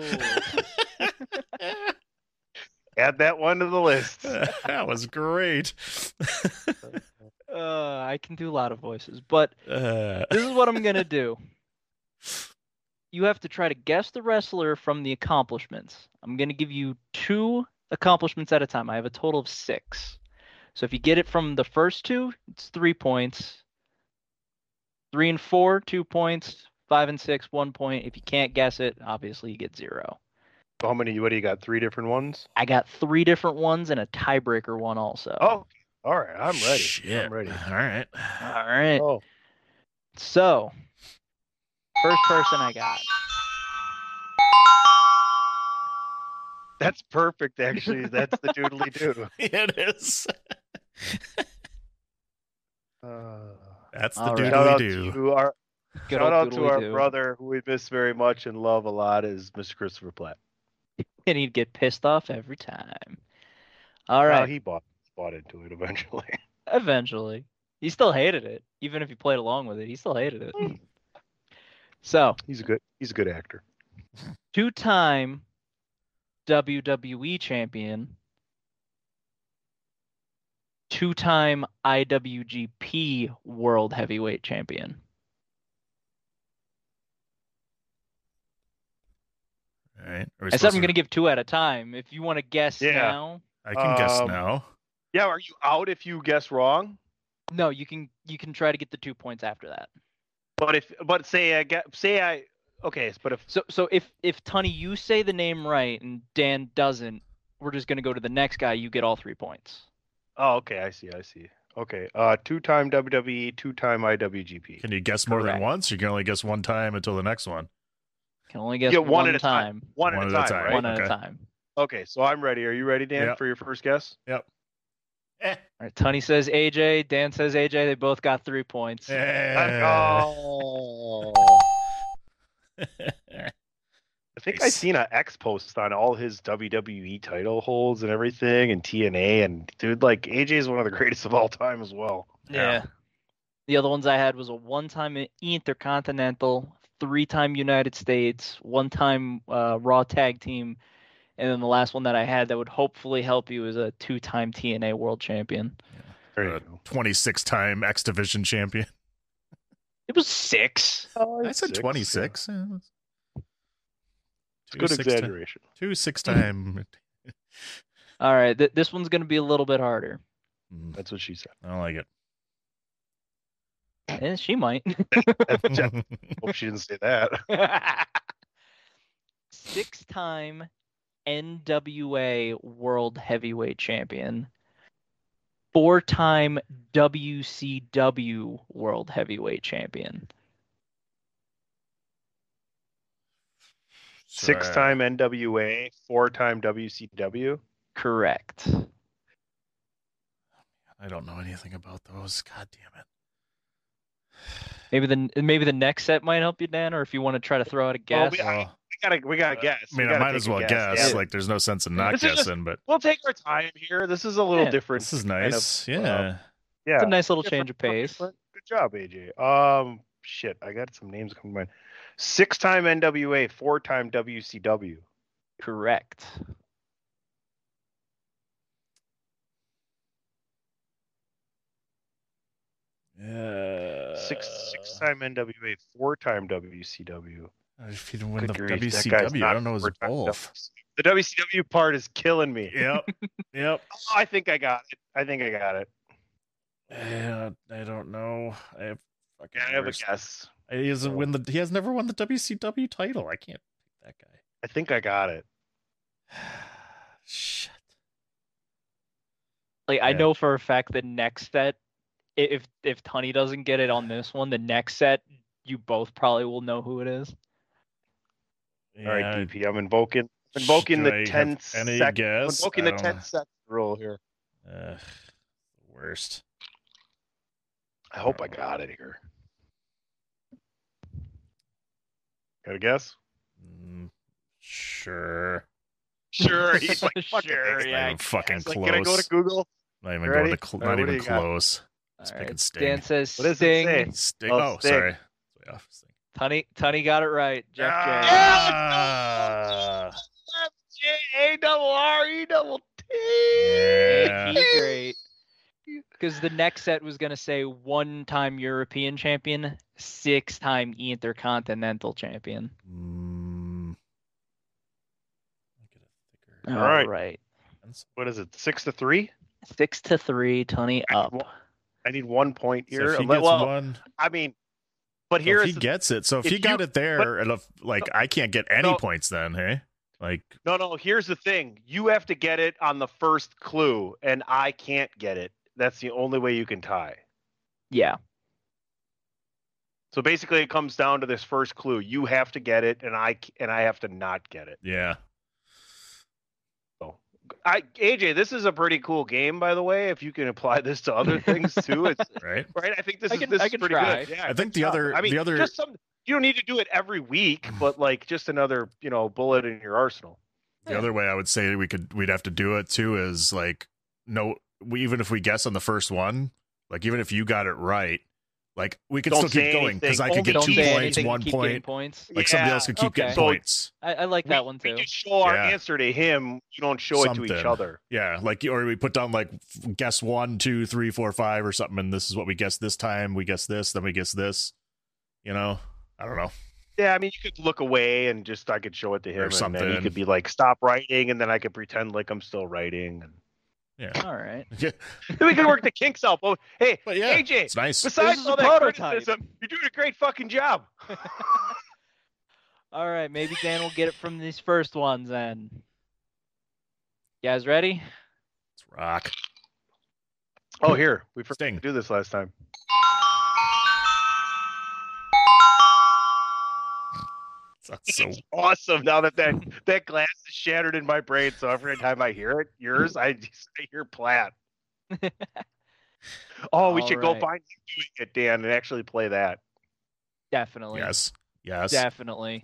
Add that one to the list. That was great. Uh, I can do a lot of voices, but Uh. this is what I'm gonna do. You have to try to guess the wrestler from the accomplishments. I'm gonna give you two accomplishments at a time. I have a total of six. So if you get it from the first two, it's three points. Three and four, two points. Five and six, one point. If you can't guess it, obviously you get zero. How many? What do you got? Three different ones? I got three different ones and a tiebreaker one also. Oh, all right. I'm ready. Shit. I'm ready. All right. All right. Oh, So, first person I got. that's perfect. Actually, that's the doodly doo. It is. Uh, That's the All right. shout doodly out doo. to our Good shout old out to our doodly-doo. brother who we miss very much and love a lot is Mister Christopher Platt. And he'd get pissed off every time. All Well, right. he bought bought into it eventually. Eventually. He still hated it. Even if he played along with it, he still hated it. So, He's a good he's a good actor. two-time W W E champion, two-time I W G P World Heavyweight Champion. All right. Are we I said supposed I'm to- going to give two at a time. If you want to guess Yeah. now, I can guess Um, now. Yeah, are you out if you guess wrong? no, you can you can try to get the two points after that. But if but say I get say I okay, but if So so if if Tunney, you say the name right and Dan doesn't, we're just going to go to the next guy. You get all three points. oh okay, I see, I see. Okay, uh, two-time W W E, two-time I W G P. Can you guess more Correct. than once? You can only guess one time until the next one. Can only guess Yeah, one, one at a time. time. One, at a time, right? One at a Okay. time. Okay, so I'm ready. Are you ready, Dan, Yep. for your first guess? Yep. Eh. All right, Tunney says A J, Dan says A J. They both got three points. Eh. Oh. I think I Nice. seen an X post on all his W W E title holds and everything, and T N A, and dude, like A J is one of the greatest of all time as well. Yeah. The other ones I had was a one-time Intercontinental, three-time United States, one-time uh, Raw Tag Team, and then the last one that I had that would hopefully help you is a two-time T N A World Champion. There you Uh, go. twenty-six time X Division champion. It was six. Oh, I said six, twenty-six. yeah. Yeah. It's Two good six exaggeration. Time, two six time. All right, th- this one's going to be a little bit harder. Mm, That's what she said. I don't like it. Eh, she might. Hope she didn't say that. Six-time N W A World Heavyweight Champion, four-time W C W World Heavyweight Champion. Six-time N W A, four-time W C W. Correct. I don't know anything about those. God damn it. Maybe the maybe the next set might help you, Dan, or if you want to try to throw out a guess. we- I- We gotta, we gotta guess. I mean, We I gotta might take as a well guess. Yeah. Like, there's no sense in not This is just- guessing, but We'll take our time here. This is a little Yeah. different. this is kind nice. of, yeah. uh, yeah. It's a nice little Different- change of pace. different. Good job, A J. Um, shit, I got some names coming to mind. Six-time N W A, four-time W C W. Correct. Yeah. Six, six-time N W A, four-time W C W. If you don't win Good the grief, that guy's W C W, I not don't know his four-time both. W C W. The W C W part is killing me. Yep. Yep. Oh, I think I got it. I think I got it. Yeah, I don't know. I have fucking Yeah, I have a worst- guess. He hasn't win the. He has never won the W C W title. I can't pick that guy. I think I got it. Shit. Like I Yeah. know for a fact the next set, i- if if Tunney doesn't get it on this one, the next set you both probably will know who it is. All right, Yeah, D P. I'm invoking invoking do the I ten have any sec- guess? invoking I the don't ten know. second rule here. Ugh, worst. I hope I got it here. Got a guess? Mm, sure. Sure. He's like, fucking Sure, thanks, yeah. Not even fucking He's like, close. can I go to Google? Not even You going ready? to. Cl- All right, not what do even you got? close. All Speaking right, Sting. Dan says What does it Sting. say? Sting. Oh, Oh, Sting. sorry. Way off. Sting. Tunney Tunney got it right. Jeff J. Ah, J A double R E double T. yeah. He's great. because the next set was going to say one-time European champion, six-time Intercontinental champion. Mm. All All right. right. What is it? Six to three? Six to three, Tunney up. I need one point So here. if he Unless- gets well, one, I mean, but so here if is he the- gets it. So if, if he got you- it there, but- and if, like I can't get any No. points, then hey, like no, no. Here's the thing: you have to get it on the first clue, and I can't get it. That's the only way you can tie. Yeah. So basically, it comes down to this first clue. You have to get it, and I and I have to not get it. yeah, So, I A J, this is a pretty cool game, by the way. If you can apply this to other things too, it's right. right. I think this I is can- this I is can pretty try. good. Yeah, I think the good other- stuff. I mean, the other- just some. You don't need to do it every week, but like just another, you know, bullet in your arsenal. The Yeah. other way I would say we could we'd have to do it too is like no, we, even if we guess on the first one, like even if you got it right, like we could Don't still keep say going because I anything. could get Don't two say points, anything, one keep getting point. points. Like somebody Yeah, else could keep okay. getting So- points. I, I like that we, one we too. just show our Yeah. answer to him. You don't show it to each Something. other. Yeah, like or we put down like f- guess one, two, three, four, five, or something, and this is what we guess this time. We guess this, then we guess this. You know, I don't know. Yeah, I mean, you could look away and just I could show it to him, Or and then he something. could be like, "Stop writing," and then I could pretend like I'm still writing, and Yeah, All right. yeah, then we can work the kinks out. But hey, but yeah, A J, it's nice. besides is all a that prototype. criticism, you're doing a great fucking job. All right. Maybe Dan will get it from these first ones then. You guys ready? It's rock. Oh, here we forgot Sting. to do this last time. That's so It's awesome now that, that that glass is shattered in my brain. So every time I hear it, yours, I just I hear Platt. Oh, we All should go right. find you doing it, Dan, and actually play that. Definitely. yes, yes. Definitely.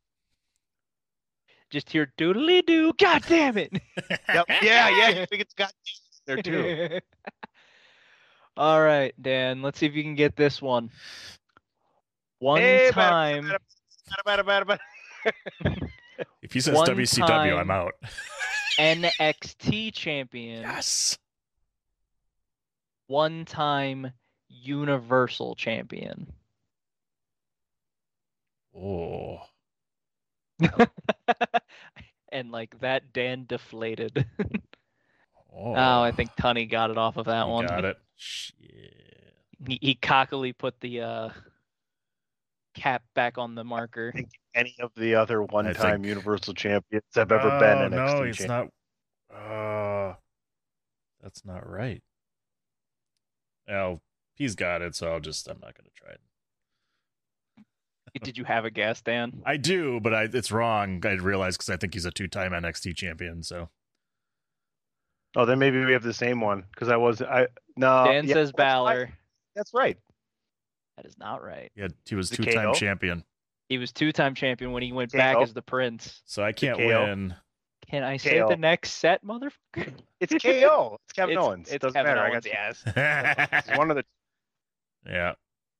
Just hear doodly doo. God damn it. Yep. Yeah, yeah. You think it's got there too. All right, Dan. Let's see if you can get this one. One Hey, bada, time. bada, bada, bada, bada. If he says One W C W, I'm time- out. N X T champion. Yes. One time Universal champion. Oh, And like that, Dan deflated. oh, Oh, I think Tunney got it off of that you one. got it. Shit. He, he cockily put the uh, cap back on the marker. I think any of the other one-time think- Universal champions have ever been Oh, N X T no, it's champions. not. Uh, that's not right. Well, he's got it, so I'll just. I'm not gonna try it. Did you have a guess, Dan? I do, but I, it's wrong. I realized because I think he's a two-time N X T champion. So Oh, then maybe we have the same one because I was I no. Dan yeah, says that's Balor. right. That's right. That is not right. yeah, he was The K two-time O? champion. He was two-time champion when he went K back O? as the Prince. So I can't K O? win. Can I say K O. the next set, motherfucker? It's K O. It's Kevin It's- Owens. it's Doesn't Kevin matter. Owens, I yes. got it's one of the. Yeah.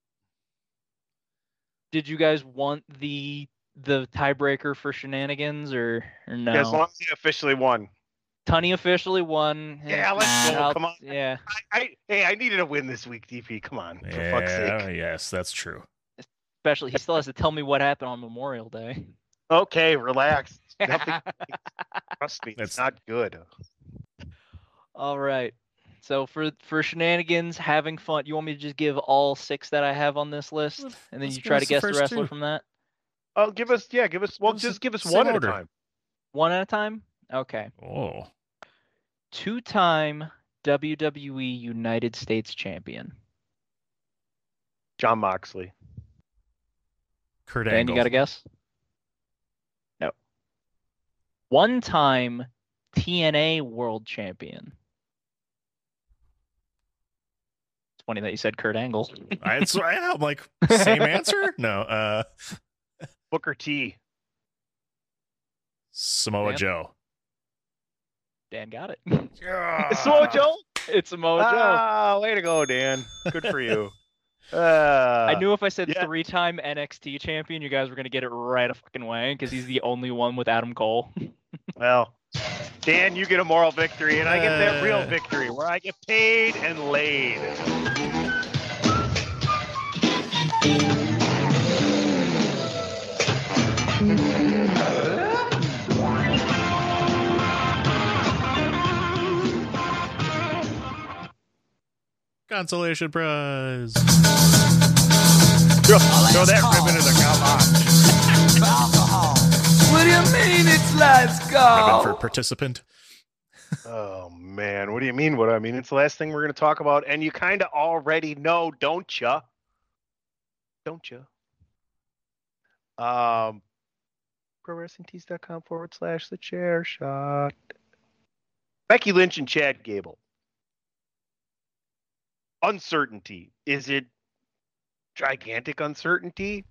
Did you guys want the the tiebreaker for shenanigans or, or no? As long as he officially won. Tunney officially won. Yeah, let's go. I'll- Come on. Yeah. I, I hey, I needed a win this week, D P. Come on, for fuck's Yeah, sake. yes, that's true. Especially, he still has to tell me what happened on Memorial Day. Okay, relax. Nothing. Trust me, it's That's- not good. All right. So for for shenanigans, having fun, you want me to just give all six that I have on this list, and then Let's you give try us to the guess the first wrestler two. from that? Oh, give us yeah, give us. Well, Give us just the give us same one at order. a time. One at a time? Okay. Oh, Two-time W W E United States champion. John Moxley. Kurt Dan, Angle. you got a guess? No. One-time T N A World Champion. It's funny that you said Kurt Angle. I, it's, I'm like same answer. No, uh, Booker T. Samoa Dan? Joe. Dan got it. Samoa Joe. It's Samoa Joe. Ah, way to go, Dan. Good for you. Uh, I knew if I said yeah. three-time N X T champion, you guys were gonna get it right a fucking way because he's the only one with Adam Cole. Well, Dan, you get a moral victory, and I get that real victory where I get paid and laid. Consolation prize. Throw, throw that ribbon in the come on. Alcohol. What do you mean it's let's go? Ribbon for participant. Oh, man. What do you mean what I mean? It's the last thing we're going to talk about, and you kind of already know, don't ya? Don't ya? Um, ProWrestlingTees.com forward slash the chair shot. Becky Lynch and Chad Gable. Uncertainty. Is it gigantic uncertainty?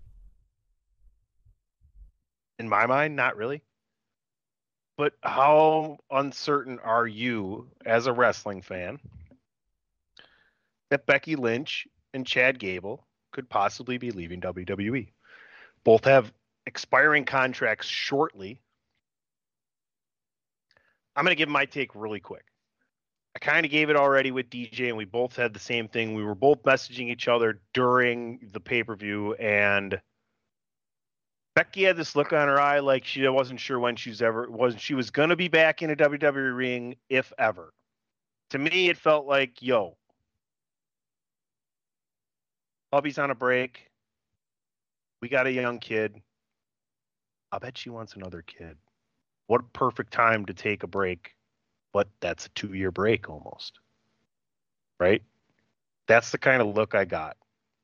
In my mind, not really. But how uncertain are you as a wrestling fan that Becky Lynch and Chad Gable could possibly be leaving W W E? Both have expiring contracts shortly. I'm going to give my take really quick. I kind of gave it already with D J, and we both had the same thing. We were both messaging each other during the pay-per-view, and Becky had this look on her eye like she wasn't sure when she's ever wasn't she was going to be back in a W W E ring, if ever. To me, it felt like, yo, hubby's on a break. We got a young kid. I bet she wants another kid. What a perfect time to take a break. But that's a two-year break almost, right? That's the kind of look I got.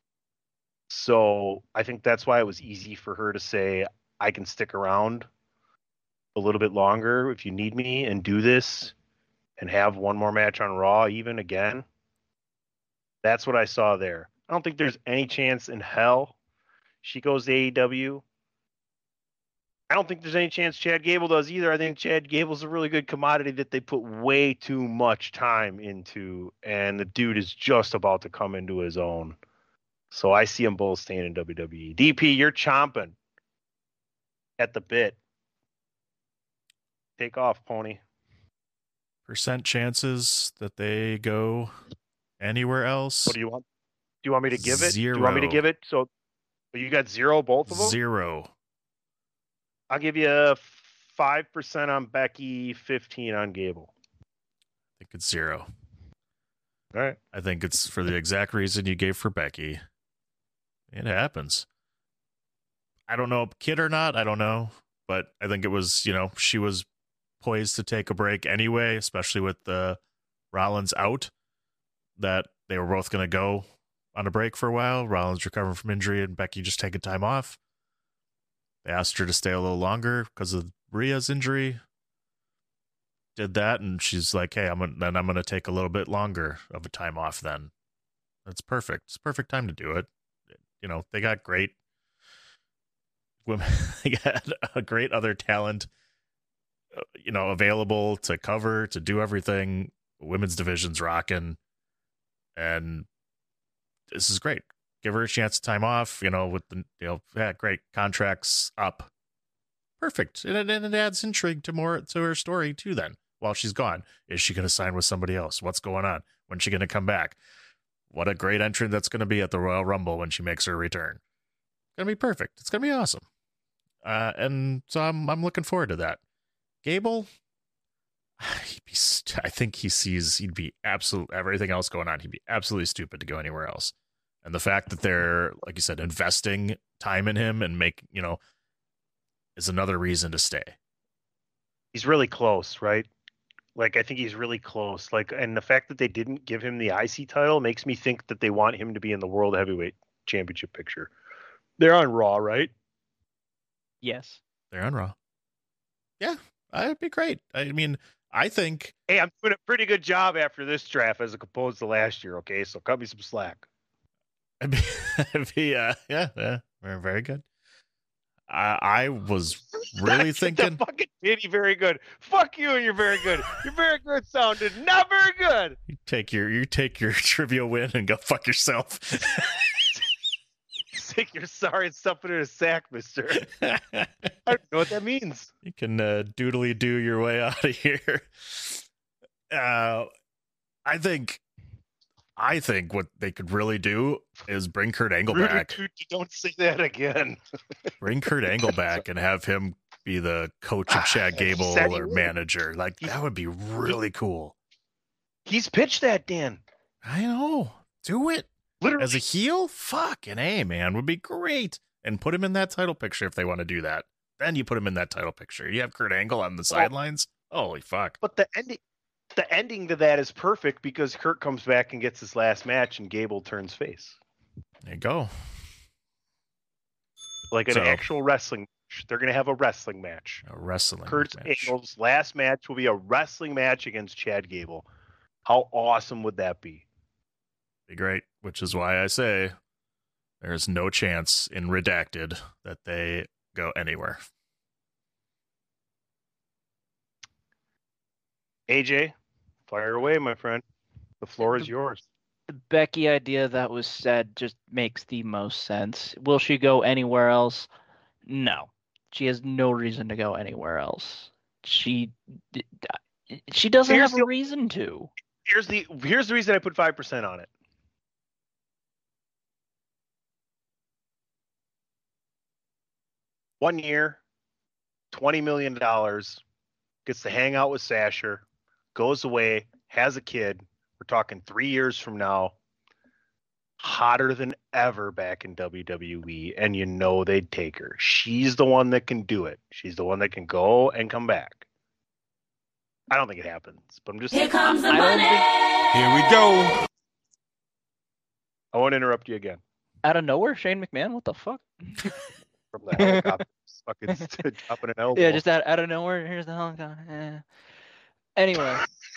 So I think that's why it was easy for her to say, I can stick around a little bit longer if you need me and do this and have one more match on Raw even again. That's what I saw there. I don't think there's any chance in hell she goes to A E W. I don't think there's any chance Chad Gable does either. I think Chad Gable's a really good commodity that they put way too much time into, and the dude is just about to come into his own. So I see them both staying in W W E. D P, you're chomping at the bit. Take off, pony. Percent chances that they go anywhere else? What do you want? Do you want me to give it? Zero. Do you want me to give it? So you got zero, both of them? Zero. I'll give you five percent on Becky, fifteen on Gable. I think it's zero. All right. I think it's for the exact reason you gave for Becky. It happens. I don't know, kid or not, I don't know. But I think it was, you know, she was poised to take a break anyway, especially with the Rollins out, that they were both going to go on a break for a while. Rollins recovering from injury and Becky just taking time off. They asked her to stay a little longer because of Rhea's injury. Did that, and she's like, hey, I'm gonna, then I'm going to take a little bit longer of a time off then. That's perfect. It's a perfect time to do it. You know, they got great women. They got a great other talent, you know, available to cover, to do everything. Women's division's rocking, and this is great. Give her a chance to time off, you know, with the, you know, yeah, great contracts up. Perfect. And, and it adds intrigue to more to her story too then. While she's gone, is she going to sign with somebody else? What's going on? When's she going to come back? What a great entrant that's going to be at the Royal Rumble when she makes her return. It's going to be perfect. It's going to be awesome. Uh, and so I'm I'm looking forward to that. Gable, he'd be, I think he sees he'd be absolute everything else going on. He'd be absolutely stupid to go anywhere else. And the fact that they're, like you said, investing time in him and make, you know, is another reason to stay. He's really close, right? Like, I think he's really close. Like, and the fact that they didn't give him the I C title makes me think that they want him to be in the World Heavyweight Championship picture. They're on Raw, right? Yes. They're on Raw. Yeah, that'd be great. I mean, I think... Hey, I'm doing a pretty good job after this draft as opposed to last year, okay? So cut me some slack. I'd be, I'd be uh, yeah, yeah, very, very good. I, I was really thinking. Fucking pity, very good. Fuck you, and you're very good. You're very good sounded, not very good. You take your, you take your trivia win and go fuck yourself. saying you're sorry and stuffing it in a sack, mister. I don't know what that means. You can uh, doodly do your way out of here. Uh, I think, I think what they could really do is bring Kurt Angle Rudy back. Coochie, don't say that again. Bring Kurt Angle back and have him be the coach of Chad Gable Said he or would. manager. Like, that would be really cool. He's pitched that, Dan. I know. Do it. Literally. As a heel? Fucking A, man. Would be great. And put him in that title picture if they want to do that. Then you put him in that title picture. You have Kurt Angle on the sidelines. Holy fuck. But the ending the ending to that is perfect because Kurt comes back and gets his last match and Gable turns face. There you go. Like an So- actual wrestling match. They're going to have a wrestling match. A wrestling Kurt match. Angle's last match will be a wrestling match against Chad Gable. How awesome would that be? Be great. Which is why I say there's no chance in Redacted that they go anywhere. A J, fire away, my friend. The floor is yours. The Becky idea that was said just makes the most sense. Will she go anywhere else? No. She has no reason to go anywhere else. She she doesn't Here's have a the- reason to. Here's the here's the reason I put five percent on it. One year, twenty million dollars, gets to hang out with Sasher, goes away, has a kid. We're talking three years from now. Hotter than ever back in W W E, and you know they'd take her. She's the one that can do it. She's the one that can go and come back. I don't think it happens, but I'm just Here comes the I don't money. think- Here we go. I won't interrupt you again. Out of nowhere, Shane McMahon, what the fuck? From the helicopter, fucking dropping an elbow. Yeah, just out, out of nowhere, here's the helicopter. Eh. Anyway.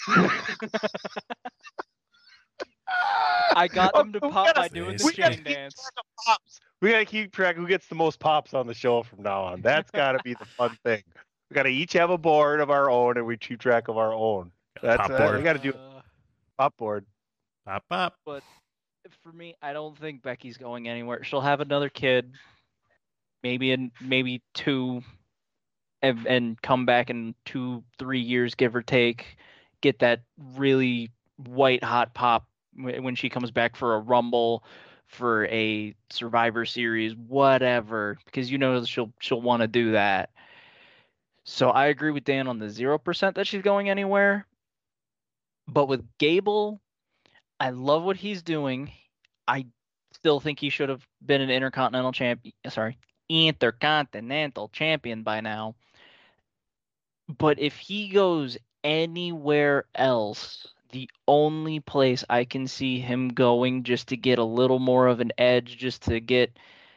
I got them to Oh, we pop gotta- by doing the we gotta Shane keep dance. track of pops. We gotta keep track who gets the most pops on the show from now on. That's gotta be the fun thing. We gotta each have a board of our own, and we keep track of our own. That's Pop uh, board. we gotta do Uh, pop board. Pop, pop. But for me, I don't think Becky's going anywhere. She'll have another kid, maybe in maybe two, and, and come back in two, three years, give or take. Get that really white hot pop wh- when she comes back for a Rumble, for a Survivor Series, whatever. Because you know she'll she'll want to do that. So I agree with Dan on the zero percent that she's going anywhere. But with Gable, I love what he's doing. I still think he should have been an intercontinental champion. Sorry, intercontinental champion by now. But if he goes anywhere else, the only place I can see him going just to get a little more of an edge, just to get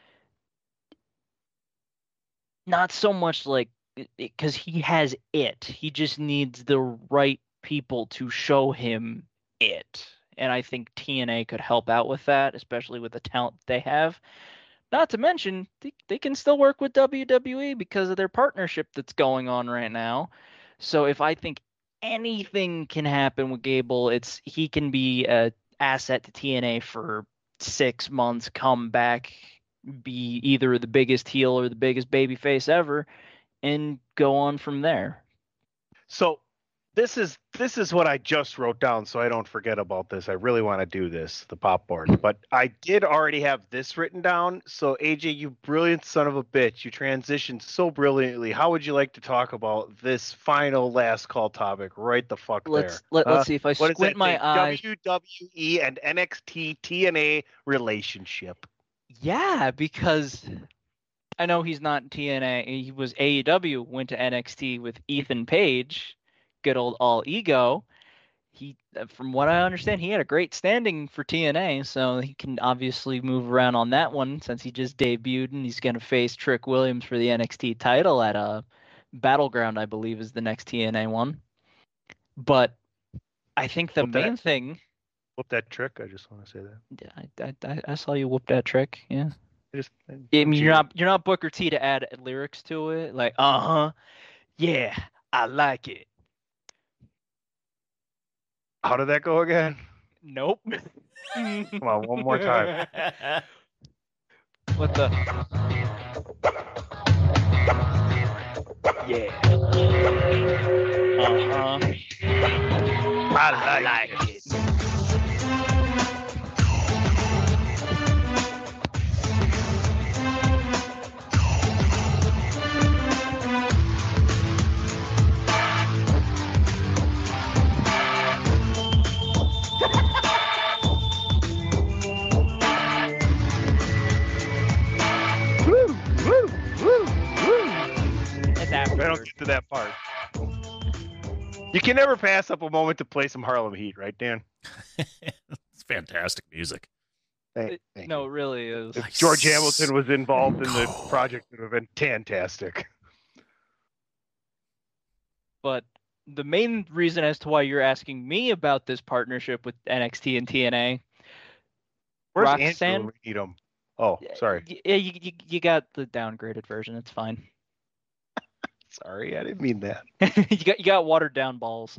not so much like because he has it. He just needs the right people to show him it. And I think T N A could help out with that, especially with the talent they have. Not to mention, they, they can still work with W W E because of their partnership that's going on right now. So if I think anything can happen with Gable, it's he can be a asset to T N A for six months, come back, be either the biggest heel or the biggest babyface ever, and go on from there. So this is this is what I just wrote down, so I don't forget about this. I really want to do this, the pop board, but I did already have this written down. So A J, you brilliant son of a bitch, you transitioned so brilliantly. How would you like to talk about this final last call topic right the fuck Let's there? let, let's Uh, see if I what does squint that my say? eyes. W W E and N X T T N A relationship. Yeah, because I know he's not in T N A. He was A E W, went to N X T with Ethan Page, good old All Ego. He, from what I understand, he had a great standing for T N A, so he can obviously move around on that one since he just debuted, and he's going to face Trick Williams for the N X T title at a Battleground, I believe, is the next T N A one. But I think the Whoop that. main thing. Whoop that trick. I just want to say that. I, I, I- I saw you whoop that trick. Yeah. I just, I mean, you- you're not you're not Booker T to add lyrics to it, like uh huh, yeah, I like it. How did that go again? Nope. Come on, one more time. What the? Yeah. Uh-huh. I like it. Woo, woo, woo, woo. It's I don't afterwards. get to that part. You can never pass up a moment to play some Harlem Heat, right, Dan? It's fantastic music. Thank, It- thank no, you. it really is. If George Hamilton was involved in the project, it would have been fantastic. But the main reason as to why you're asking me about this partnership with N X T and T N A, Where's Roxanne? Andrew when we need him? Oh, sorry. y- yeah, you, you you got the downgraded version. It's fine. Sorry, I didn't mean that. you got you got watered down balls.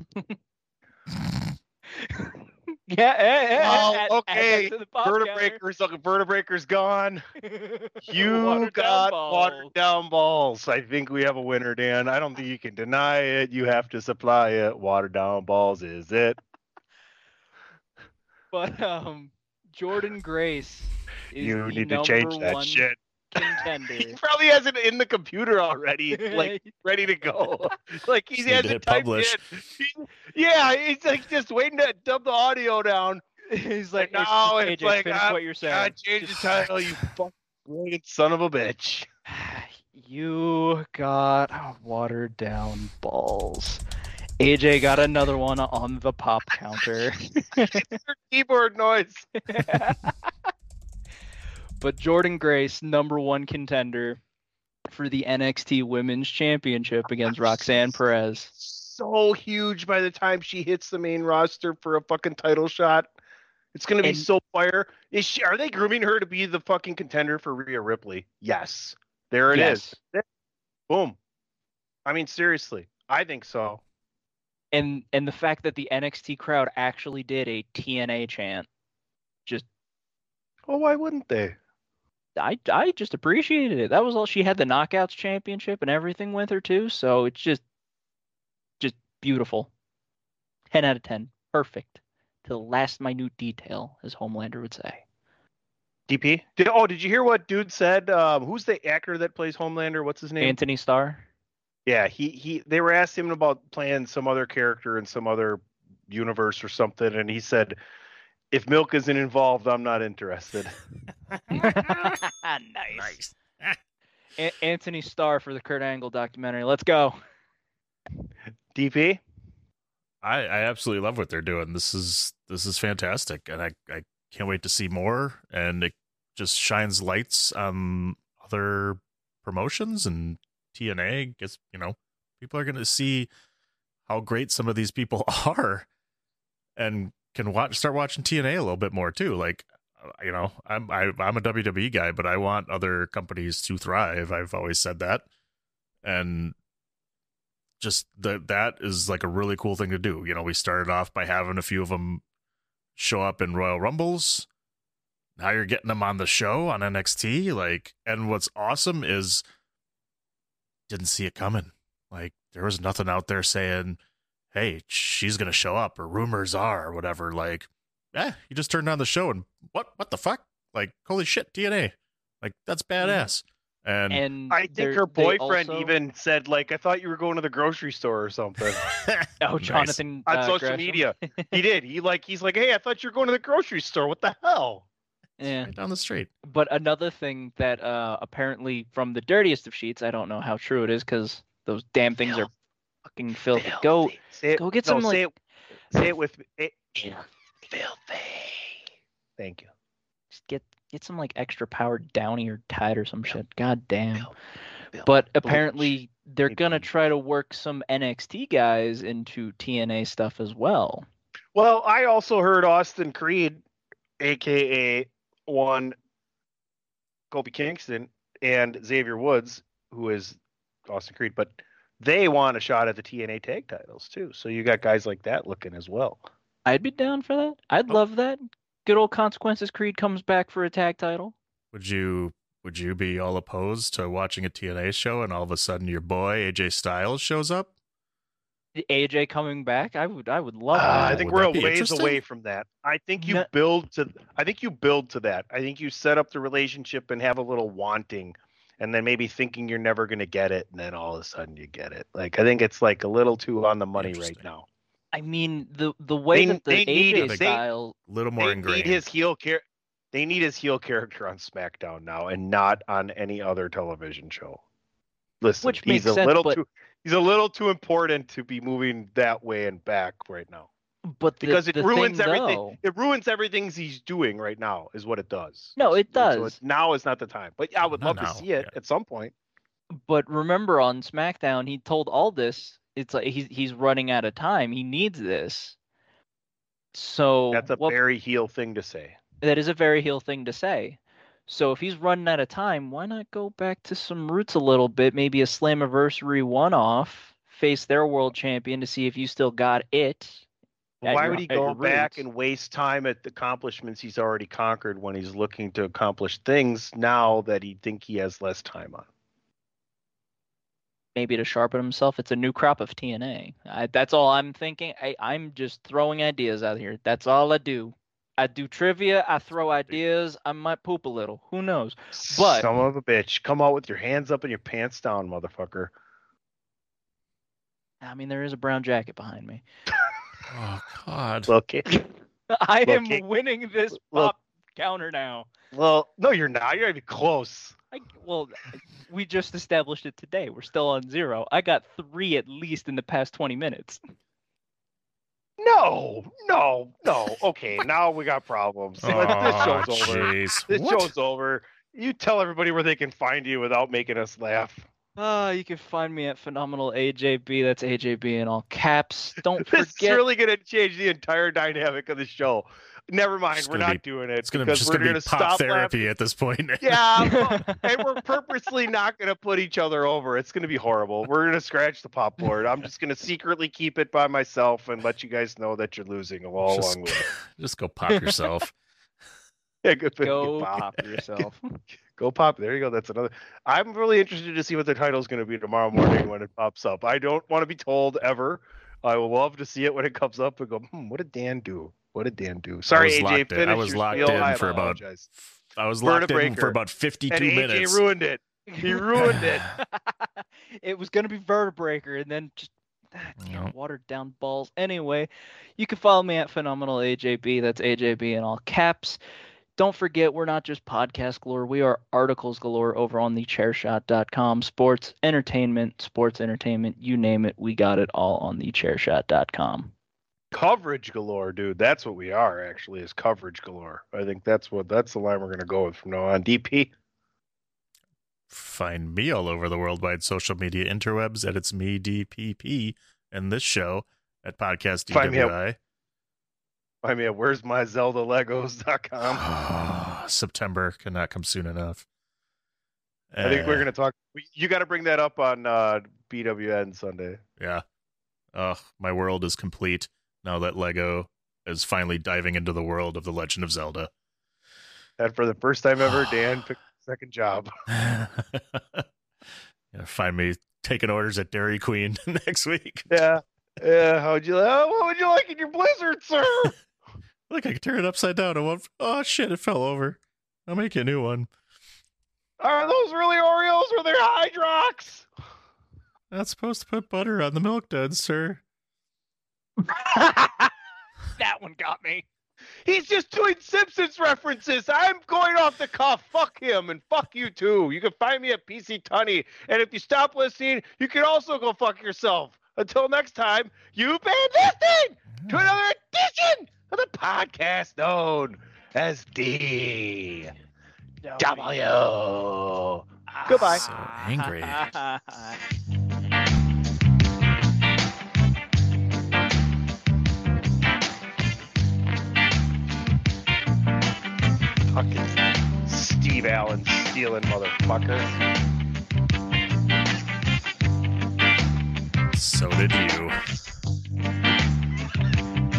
yeah. eh, eh, Oh, add- add okay. that to the pop counter. Vertebraker's Vertebraker's gone. You Watered down got balls. watered down balls. I think we have a winner, Dan. I don't think you can deny it. You have to supply it. Watered down balls is it? But um, Jordan Grace is You the need to number change that one shit. contender. He probably has it in the computer already, like ready to go. Like he Just need has to it hit typed publish. in. He- yeah, he's like just waiting to dump the audio down. He's like, Like, "It's no, just- it's A J, like, finish I'm- what you're saying. God, change the title, you fucking brilliant son of a bitch. You got watered down balls. A J got another one on the pop counter. Keyboard noise. But Jordan Grace, number one contender for the N X T Women's Championship against Roxanne Perez. So huge by the time she hits the main roster for a fucking title shot. It's gonna be And- so fire. Is she? Are they grooming her to be the fucking contender for Rhea Ripley? Yes. There it is. Yes. Boom. I mean, seriously, I think so. And and the fact that the N X T crowd actually did a T N A chant, just Oh, why wouldn't they? I I just appreciated it. That was all. She had the Knockouts Championship and everything with her too, so it's just just beautiful. ten out of ten. Perfect. To the last minute detail, as Homelander would say. D P? Did, oh, did you hear what dude said? Um, who's the actor that plays Homelander? What's his name? Anthony Starr. Yeah, he he. They were asking him about playing some other character in some other universe or something, and he said, "If Milk isn't involved, I'm not interested." nice. A- Anthony Starr for the Kurt Angle documentary. Let's go. D P? I, I absolutely love what they're doing. This is this is fantastic, and I, I can't wait to see more. And it just shines lights on other promotions, and T N A gets, you know, people are going to see how great some of these people are, and can watch start watching T N A a little bit more too. Like, you know, I'm I, I'm a W W E guy, but I want other companies to thrive. I've always said that, and just that that is like a really cool thing to do. You know, we started off by having a few of them show up in Royal Rumbles. Now you're getting them on the show on N X T. Like, and what's awesome is didn't see it coming. Like, there was nothing out there saying, hey, she's gonna show up, or rumors are, or whatever. Like, eh, you just turned on the show and what what the fuck? Like, holy shit, D N A. Like, that's badass. And, And I think they're- her they boyfriend also- even said, like, I thought you were going to the grocery store or something. Oh, Jonathan on uh, social Gresham. media. He did. He like he's like, hey, I thought you were going to the grocery store. What the hell? Yeah. right down the street. But another thing that uh, apparently from the dirtiest of sheets, I don't know how true it is because those damn things are fucking filthy. Go, Say it, go get no, some say like. it, say it with me. It, filthy. Thank you. Just get get some like extra powered Downy or Tide or some shit. God damn. Bill, Bill, But bleach. apparently they're Need gonna bleach. try to work some N X T guys into T N A stuff as well. Well, I also heard Austin Creed, aka one Kobe Kingston, and Xavier Woods, who is Austin Creed, but they want a shot at the T N A tag titles too. So you got guys like that looking as well. I'd be down for that. I'd Oh. love that. Good old Consequences Creed comes back for a tag title. Would you would you be all opposed to watching a T N A show and all of a sudden your boy A J Styles shows up? A J coming back? I would I would love Uh, that. I think would we're a that be ways interesting? away from that. I think you No- build to. I think you build to that. I think you set up the relationship and have a little wanting, and then maybe thinking you're never going to get it, and then all of a sudden you get it. Like I think it's like a little too on the money right Interesting. now. I mean the the way They- that the they need A J it. They- style A little more They ingrained. need his heel char- They need his heel character on SmackDown now, and not on any other television show. Listen, Which he's makes a sense, little but- too. He's a little too important to be moving that way and back right now. but the, Because it the ruins thing, everything. though- It ruins everything he's doing right now. Is what it does. No, it So does. it's, now is not the time. But I would Not love now, to see it yeah. at some point. But remember on SmackDown, he told Aldis, it's like he's he's running out of time. He needs this. So That's a what- very heel thing to say. that is a very heel thing to say. So if he's running out of time, why not go back to some roots a little bit? Maybe a Slammiversary one-off, face their world champion to see if you still got it. at Why your- would he at your go back roots. and waste time at the accomplishments he's already conquered when he's looking to accomplish things now that he think he has less time on? Maybe to sharpen himself? It's a new crop of T N A. I, that's all I'm thinking. I, I'm just throwing ideas out here. That's all I do. I do trivia. I throw ideas. I might poop a little. Who knows? But Son of a bitch, come out with your hands up and your pants down, motherfucker. I mean, there is a brown jacket behind me. Oh God. Well, okay. I Well, am Kate- winning this well- pop counter now. Well, no, you're not. You're not even close. I, well, we just established it today. We're still on zero. I got three at least in the past twenty minutes. No, no, no. Okay, now we got problems. this Oh, show's over. jeez. This What? show's over. You tell everybody where they can find you without making us laugh. Uh, you can find me at Phenomenal A J B. That's A J B in all caps. Don't This is forget. really going to change the entire dynamic of the show. Never mind, It's we're gonna not be- doing it It's gonna because just we're gonna going be to pop stop therapy laughing. at this point. Yeah, well, and we're purposely not going to put each other over. It's going to be horrible. We're going to scratch the pop board. I'm just going to secretly keep it by myself and let you guys know that you're losing all Just- along with it. Just go pop yourself. Yeah, good for Go you, pop yourself. Go pop. There you go. That's another. I'm really interested to see what the title is going to be tomorrow morning when it pops up. I don't want to be told ever. I will love to see it when it comes up and go, hmm, what did Dan do? What did Dan do? Sorry, I was A J. locked in. Finish I was your locked spiel. in I for about. apologize. I was locked in Vertebraker. for about fifty-two And A J minutes. ruined it. He ruined it. It was gonna be Vertebreaker, and then just ah, damn, No. watered down balls. Anyway, you can follow me at Phenomenal A J B. That's A J B in all caps. Don't forget, we're not just podcast galore. We are articles galore over on the chair shot dot com. Sports, entertainment, sports entertainment, you name it. We got it all on the chair shot dot com. Coverage galore, dude. That's what we are, actually, is coverage galore. I think that's what that's the line we're going to go with from now on. D P. Find me all over the worldwide social media interwebs at It's Me D P P and this show at Podcast Find me at- D W I. I mean, where's my Zelda Legos dot com? September cannot come soon enough. I think we're Uh, going to talk. You got to bring that up on uh, B W N Sunday. Yeah. Oh, my world is complete now that Lego is finally diving into the world of The Legend of Zelda. And for the first time ever, Dan picked the second job. Yeah, find me taking orders at Dairy Queen next week. Yeah. Yeah. How would you? Oh, what would you like in your Blizzard, sir? Look, I can turn it upside down. I want. Oh shit! It fell over. I'll make you a new one. Are those really Oreos or they're Hydrox? Not supposed to put butter on the milk duds, sir. That one got me. He's just doing Simpsons references. I'm going off the cuff. Fuck him and fuck you too. You can find me at P C Tunney. And if you stop listening, you can also go fuck yourself. Until next time, you've been listening to another edition of the podcast known as D W. Goodbye. So angry. Fucking Steve Allen stealing motherfucker. So did you.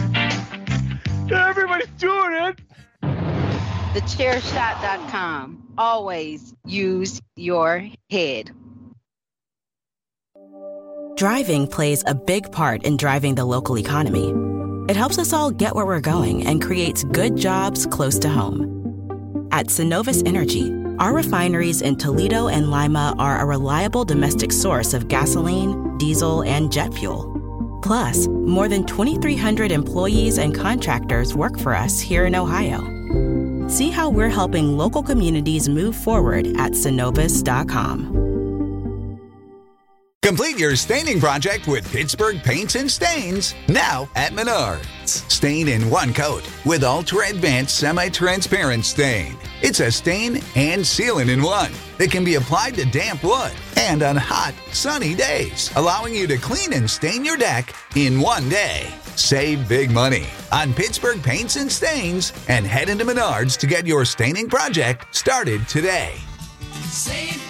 Everybody's doing it. the chair shot dot com. always use your head. Driving plays a big part in driving the local economy. It helps us all get where we're going and creates good jobs close to home. At Synovus Energy, our refineries in Toledo and Lima are a reliable domestic source of gasoline, diesel, and jet fuel. Plus, more than twenty-three hundred employees and contractors work for us here in Ohio. See how we're helping local communities move forward at Synovus dot com. Complete your staining project with Pittsburgh Paints and Stains, now at Menards. Stain in one coat with Ultra Advanced Semi-Transparent Stain. It's a stain and sealant in one that can be applied to damp wood and on hot, sunny days, allowing you to clean and stain your deck in one day. Save big money on Pittsburgh Paints and Stains and head into Menards to get your staining project started today. Save